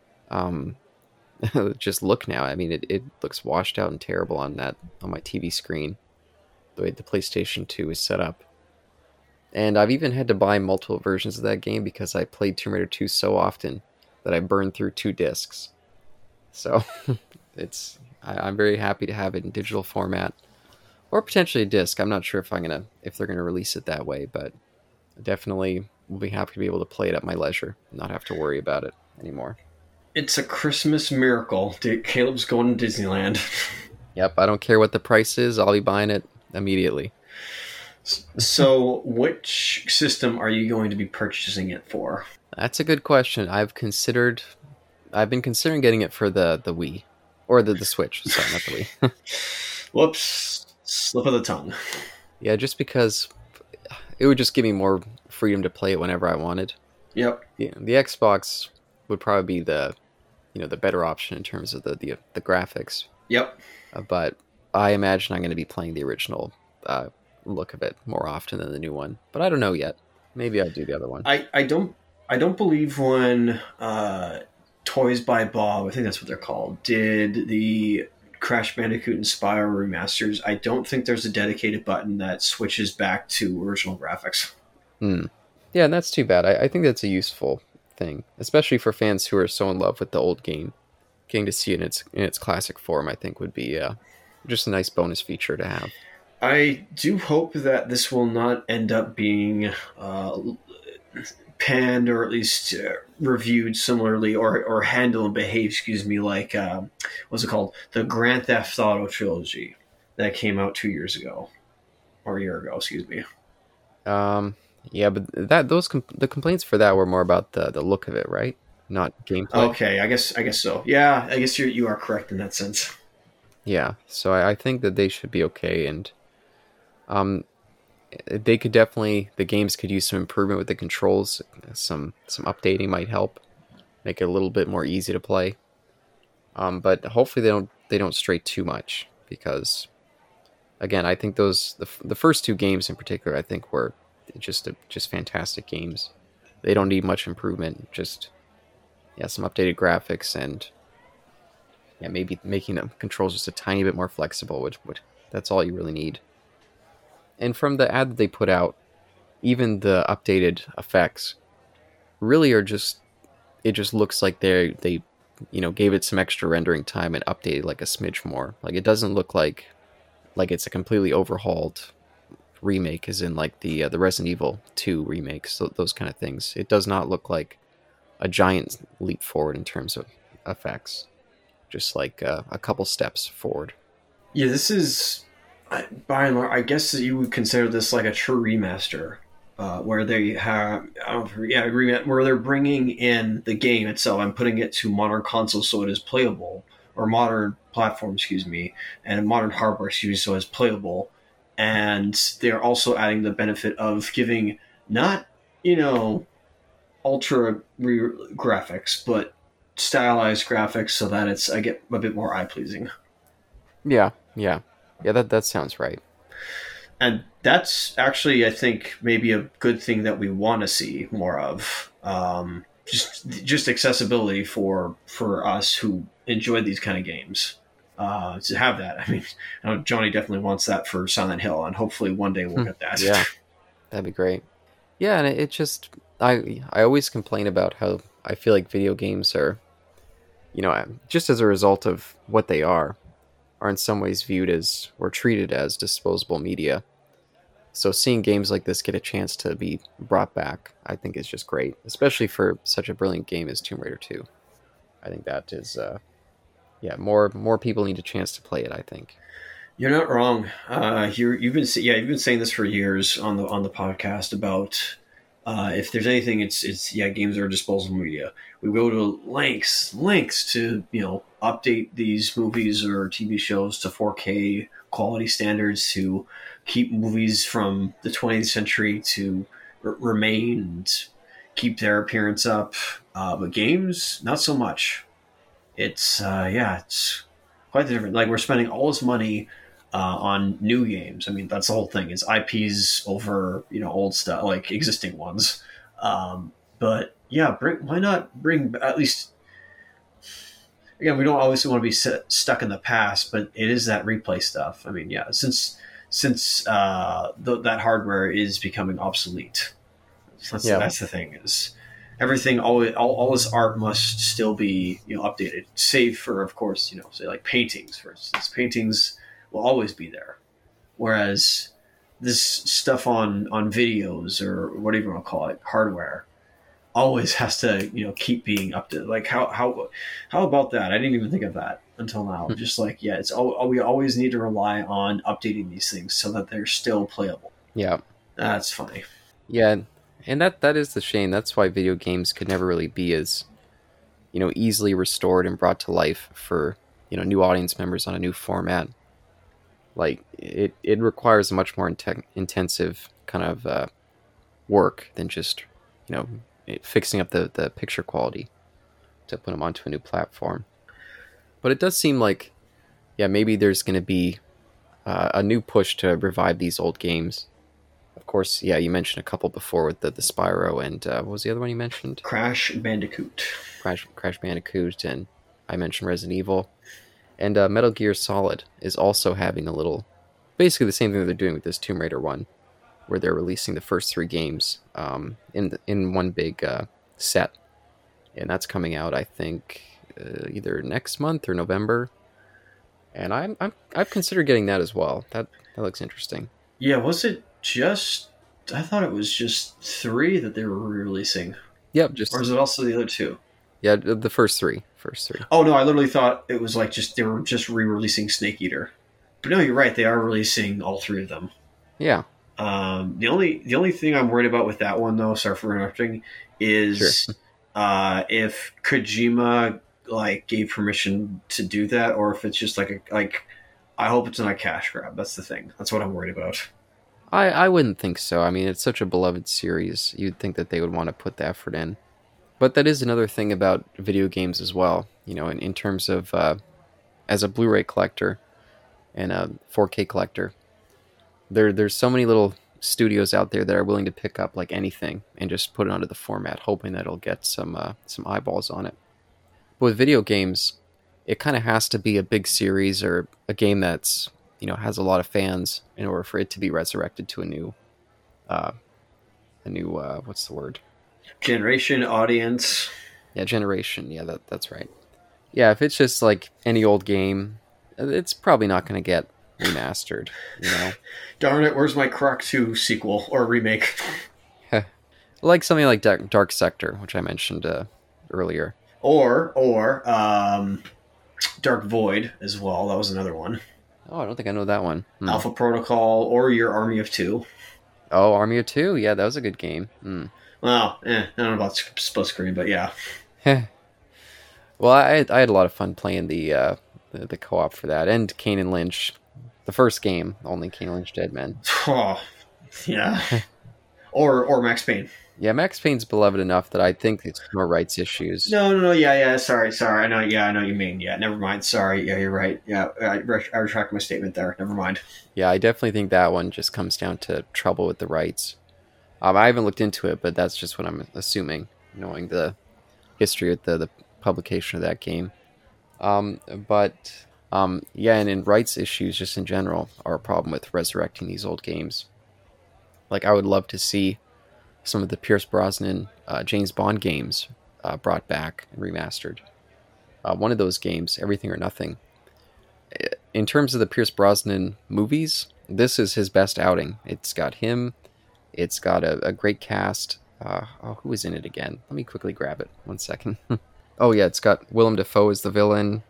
just look now. I mean, it looks washed out and terrible on my TV screen, the way the PlayStation 2 is set up. And I've even had to buy multiple versions of that game because I played Tomb Raider 2 so often that I burned through 2 discs. So I'm very happy to have it in digital format, or potentially a disc. I'm not sure if they're gonna release it that way, but definitely will be happy to be able to play it at my leisure, not have to worry about it anymore. It's a Christmas miracle. Caleb's going to Disneyland. Yep, I don't care what the price is. I'll be buying it immediately. So, which system are you going to be purchasing it for? That's a good question. I've been considering getting it for the Wii. Or the Switch. Sorry, not the Wii. Whoops. Slip of the tongue. Yeah, just because it would just give me more freedom to play it whenever I wanted. Yep. Yeah, the Xbox would probably be the better option in terms of the graphics. Yep. But I imagine I'm going to be playing the original look of it more often than the new one. But I don't know yet. Maybe I'll do the other one. I don't believe when Toys by Bob, I think that's what they're called, did the Crash Bandicoot and Spyro remasters. I don't think there's a dedicated button that switches back to original graphics. Yeah, and that's too bad. I think that's a useful thing, especially for fans who are so in love with the old game. Getting to see it in its classic form, I think, would be just a nice bonus feature to have. I do hope that this will not end up being panned or at least reviewed similarly or handled and behaved, like, what's it called? The Grand Theft Auto trilogy that came out 2 years ago. Or a year ago, excuse me. Yeah, but the complaints for that were more about the look of it, right? Not gameplay. Okay, I guess so. Yeah, I guess you are correct in that sense. Yeah, so I think that they should be okay, and um, they could definitely the games could use some improvement with the controls. Some updating might help, make it a little bit more easy to play. But hopefully they don't stray too much because again, I think the first two games in particular, I think were just fantastic games. They don't need much improvement. Just yeah, some updated graphics and yeah, maybe making the controls just a tiny bit more flexible, which would that's all you really need. And from the ad that they put out, even the updated effects really are just it just looks like they gave it some extra rendering time and updated like a smidge more. Like it doesn't look like it's a completely overhauled remake, as in like the Resident Evil 2 remakes, those kind of things. It does not look like a giant leap forward in terms of effects, just like a couple steps forward. Yeah, this is by and large. I guess you would consider this like a true remaster, where they have, where they're bringing in the game itself and putting it to modern consoles so it is playable, or modern platform, excuse me, and modern hardware, excuse me, so it's playable. And they're also adding the benefit of giving not, ultra graphics, but stylized graphics so that it's I get a bit more eye pleasing. Yeah, yeah, yeah. That sounds right. And that's actually, I think, maybe a good thing that we want to see more of. Just accessibility for us who enjoy these kind of games. To have that, I mean, I know Johnny definitely wants that for Silent Hill, and hopefully one day we'll get that. Yeah, that'd be great. Yeah, and it just I always complain about how I feel like video games are, just as a result of what they are in some ways viewed as or treated as disposable media. So seeing games like this get a chance to be brought back, I think is just great, especially for such a brilliant game as Tomb Raider 2. I think that is, more people need a chance to play it, I think. You're not wrong. You've been saying this for years on the podcast about if there's anything, it's games are disposable media. We go to lengths to update these movies or TV shows to 4K quality standards to keep movies from the 20th century to remain and keep their appearance up. But games, not so much. It's quite different. Like we're spending all this money on new games. I mean, that's the whole thing. It's IPs over old stuff, like existing ones. But yeah, why not bring at least? Again, we don't always want to be stuck in the past, but it is that replay stuff. I mean, yeah, since that hardware is becoming obsolete. That's the thing is everything all this art must still be updated, save for of course say like paintings, for instance. Paintings will always be there, whereas this stuff on videos or whatever you want to call it, hardware, always has to keep being updated. Like how about that? I didn't even think of that until now. Just like it's we always need to rely on updating these things so that they're still playable. Yeah, that's funny. Yeah, and that is the shame. That's why video games could never really be as easily restored and brought to life for new audience members on a new format. Like it requires a much more intensive kind of work than just fixing up the picture quality to put them onto a new platform. But it does seem like maybe there's going to be a new push to revive these old games. Of course, you mentioned a couple before with the Spyro and what was the other one you mentioned? Crash Bandicoot. Crash Bandicoot, and I mentioned Resident Evil. And Metal Gear Solid is also having a little, basically the same thing that they're doing with this Tomb Raider one, where they're releasing the first 3 games in one big set, and that's coming out I think either next month or November. And I've considered getting that as well. That looks interesting. Yeah, was it just? I thought it was just 3 that they were re-releasing. Yep, or is it also the other 2? Yeah, the first three. Oh no, I literally thought it was like they were just re-releasing Snake Eater. But no, you're right. They are releasing all 3 of them. Yeah. The only thing I'm worried about with that one, though, sorry for interrupting, Sure. is if Kojima like gave permission to do that, or if it's just like I hope it's not a cash grab. That's the thing. That's what I'm worried about. I wouldn't think so. I mean, it's such a beloved series. You'd think that they would want to put the effort in. But that is another thing about video games as well. In terms of as a Blu-ray collector and a 4K collector, there's so many little studios out there that are willing to pick up like anything and just put it onto the format, hoping that it'll get some eyeballs on it. But with video games, it kind of has to be a big series or a game that's has a lot of fans in order for it to be resurrected to uh, a new what's the word? Generation, audience. Yeah, generation. Yeah, that's right. Yeah, if it's just like any old game, it's probably not going to get remastered. You know, Darn it! Where's my Croc 2 sequel or remake? like something like Dark Sector, which I mentioned earlier. Or Dark Void as well. That was another one. Oh, I don't think I know that one. Alpha Protocol, or your Army of Two. Oh, Army of Two. Yeah, that was a good game. Well, I don't know about split screen, but yeah. Well, I had a lot of fun playing the co-op for that, and Kane and Lynch, the first game, only Kane and Lynch Dead Men. Oh, yeah. or Max Payne. Yeah, Max Payne's beloved enough that I think it's more rights issues. No. Yeah. Sorry. I know. Yeah, I know what you mean. Yeah, never mind. Sorry. Yeah, you're right. Yeah, I retract my statement there. Never mind. Yeah, I definitely think that one just comes down to trouble with the rights. I haven't looked into it, but that's just what I'm assuming, knowing the history of the publication of that game. Yeah, and in rights issues, just in general, are a problem with resurrecting these old games. Like, I would love to see some of the Pierce Brosnan James Bond games brought back and remastered. One of those games, Everything or Nothing. In terms of the Pierce Brosnan movies, this is his best outing. It's got him. It's got a great cast. Who is in it again? Let me quickly grab it. 1 second. Oh yeah, it's got Willem Dafoe as the villain.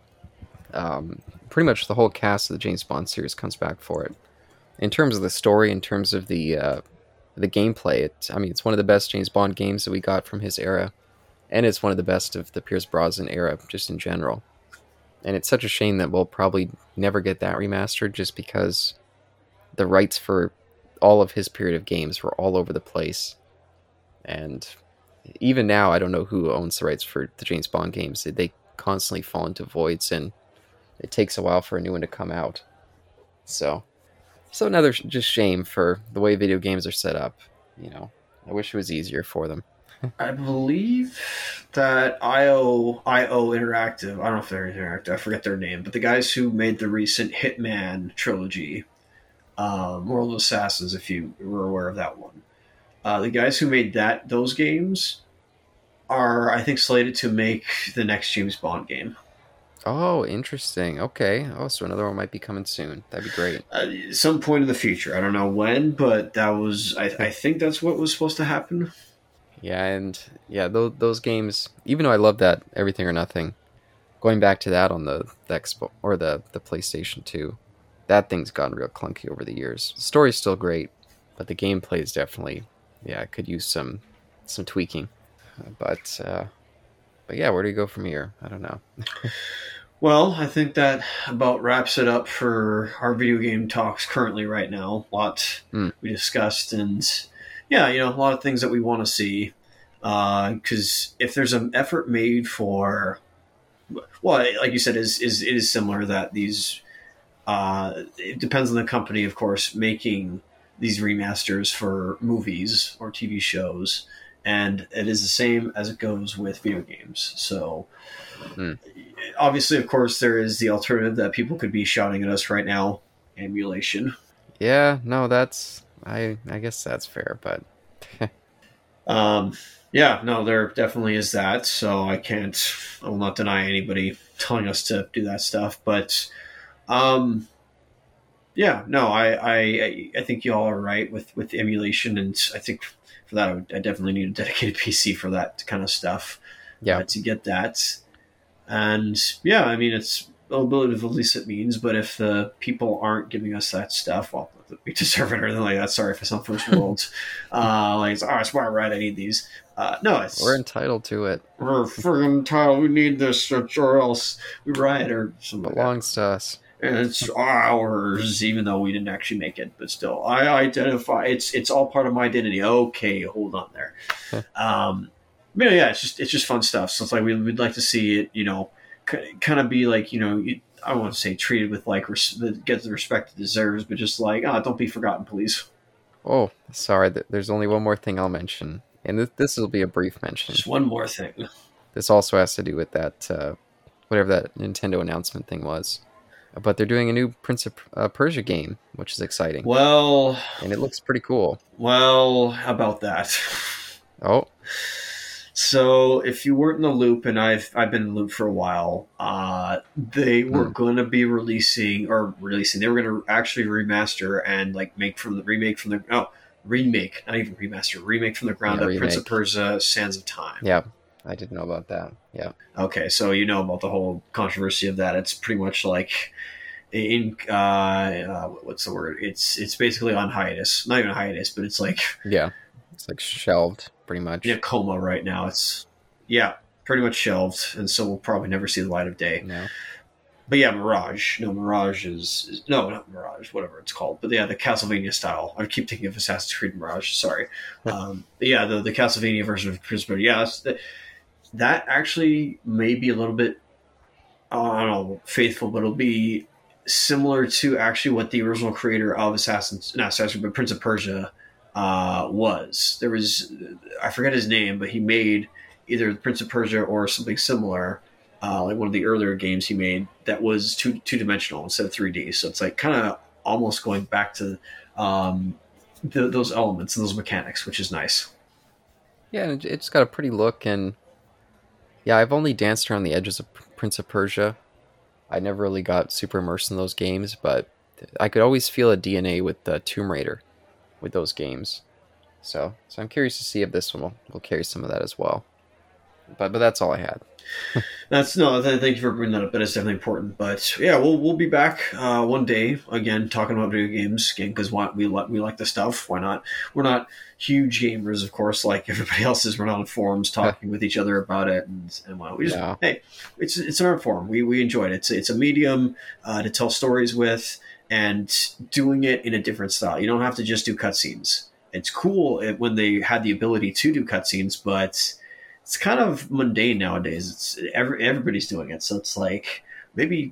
Pretty much the whole cast of the James Bond series comes back for it. In terms of the story, in terms of the gameplay, it's one of the best James Bond games that we got from his era, and it's one of the best of the Pierce Brosnan era, just in general. And it's such a shame that we'll probably never get that remastered, just because the rights for all of his period of games were all over the place. And even now, I don't know who owns the rights for the James Bond games. They constantly fall into voids, and it takes a while for a new one to come out. So another just shame for the way video games are set up. I wish it was easier for them. I believe that IO Interactive. I don't know if they're Interactive. I forget their name, but the guys who made the recent Hitman trilogy, World of Assassins, if you were aware of that one, the guys who made those games are, I think, slated to make the next James Bond game. Oh, interesting. Okay. Oh, so another one might be coming soon. That'd be great. Some point in the future. I don't know when, but that was. I think that's what was supposed to happen. Yeah, and yeah, those games. Even though I love that Everything or Nothing, going back to that on the Xbox or the PlayStation 2, that thing's gotten real clunky over the years. The story's still great, but the gameplay is definitely, it could use some tweaking. But yeah, where do you go from here? I don't know. Well, I think that about wraps it up for our video game talks currently right now. A lot we discussed, and yeah, a lot of things that we want to see. Because if there's an effort made for, well, like you said, it is similar that these. It depends on the company, of course, making these remasters for movies or TV shows, and it is the same as it goes with video games. So. Obviously, of course, there is the alternative that people could be shouting at us right now: emulation. Yeah, no, that's I guess that's fair, but yeah, no, there definitely is that. So I will not deny anybody telling us to do that stuff. But yeah, no, I think you all are right with emulation, and I think for that I definitely need a dedicated PC for that kind of stuff. Yeah, To get that. And yeah, it's ability of illicit means, but if the people aren't giving us that stuff, well, we deserve it or anything like that. Sorry for some first worlds. It's my right, I need these. No, we're entitled to it. We're friggin' entitled. We need this, or else we riot or something. It belongs to us. And it's ours, even though we didn't actually make it. But still, I identify. It's all part of my identity. Okay, hold on there. But yeah, it's just fun stuff. So it's like we'd like to see it, kind of be like, I don't want to say treated with like get the respect it deserves, but just like, don't be forgotten, please. Oh, sorry. There's only one more thing I'll mention. And this will be a brief mention. Just one more thing. This also has to do with that, whatever that Nintendo announcement thing was. But they're doing a new Prince of Persia game, which is exciting. Well... And it looks pretty cool. Well, how about that? Oh. So, if you weren't in the loop, and I've been in the loop for a while, they were going to be releasing, they were going to actually remaster and like remake from the ground up Prince of Persia: Sands of Time. Yeah, I didn't know about that. Yeah. Okay, so you know about the whole controversy of that. It's pretty much like what's the word? It's basically on hiatus. Not even hiatus, but it's like it's like shelved pretty much. Yeah, coma right now. It's pretty much shelved, and so we'll probably never see the light of day. No. But yeah, Mirage. No, Mirage is no, not Mirage. Whatever it's called. But yeah, the Castlevania style. I keep thinking of Assassin's Creed Mirage. Sorry. But yeah, the Castlevania version of Prince of Persia. Yeah, that actually may be a little bit, I don't know, faithful, but it'll be similar to actually what the original creator of Prince of Persia was. There was, I forget his name, but he made either Prince of Persia or something similar, like one of the earlier games he made that was two-dimensional instead of 3D. So it's like kind of almost going back to those elements and those mechanics, which is nice. Yeah, and it's got a pretty look, and yeah, I've only danced around the edges of Prince of Persia. I never really got super immersed in those games, but I could always feel a DNA with Tomb Raider with those games. So I'm curious to see if this one will carry some of that as well. But that's all I had. Thank you for bringing that up. That is definitely important. But yeah, we'll be back one day again talking about video games again, because we like the stuff. Why not? We're not huge gamers, of course, like everybody else is. We're not on forums talking with each other about it, and we just hey, it's an art form. We enjoy it. It's a medium to tell stories with, and doing it in a different style. You don't have to just do cutscenes. It's cool when they had the ability to do cutscenes, but it's kind of mundane nowadays. It's everybody's doing it, so it's like maybe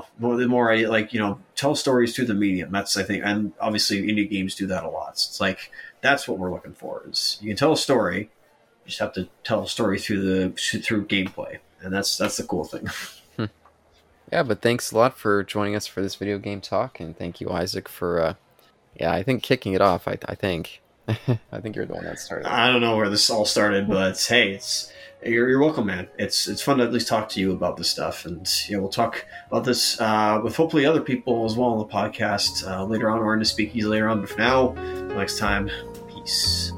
tell stories through the medium. That's, I think, and obviously indie games do that a lot. So it's like that's what we're looking for. Is you can tell a story, you just have to tell a story through gameplay, and that's the cool thing. Yeah, but thanks a lot for joining us for this video game talk, and thank you, Isaac, for I think kicking it off. I think. I think you're the one that started. I don't know where this all started, but hey, you're welcome, man. It's fun to at least talk to you about this stuff, and we'll talk about this with hopefully other people as well on the podcast later on, or in the speakeasy later on. But for now, next time, peace.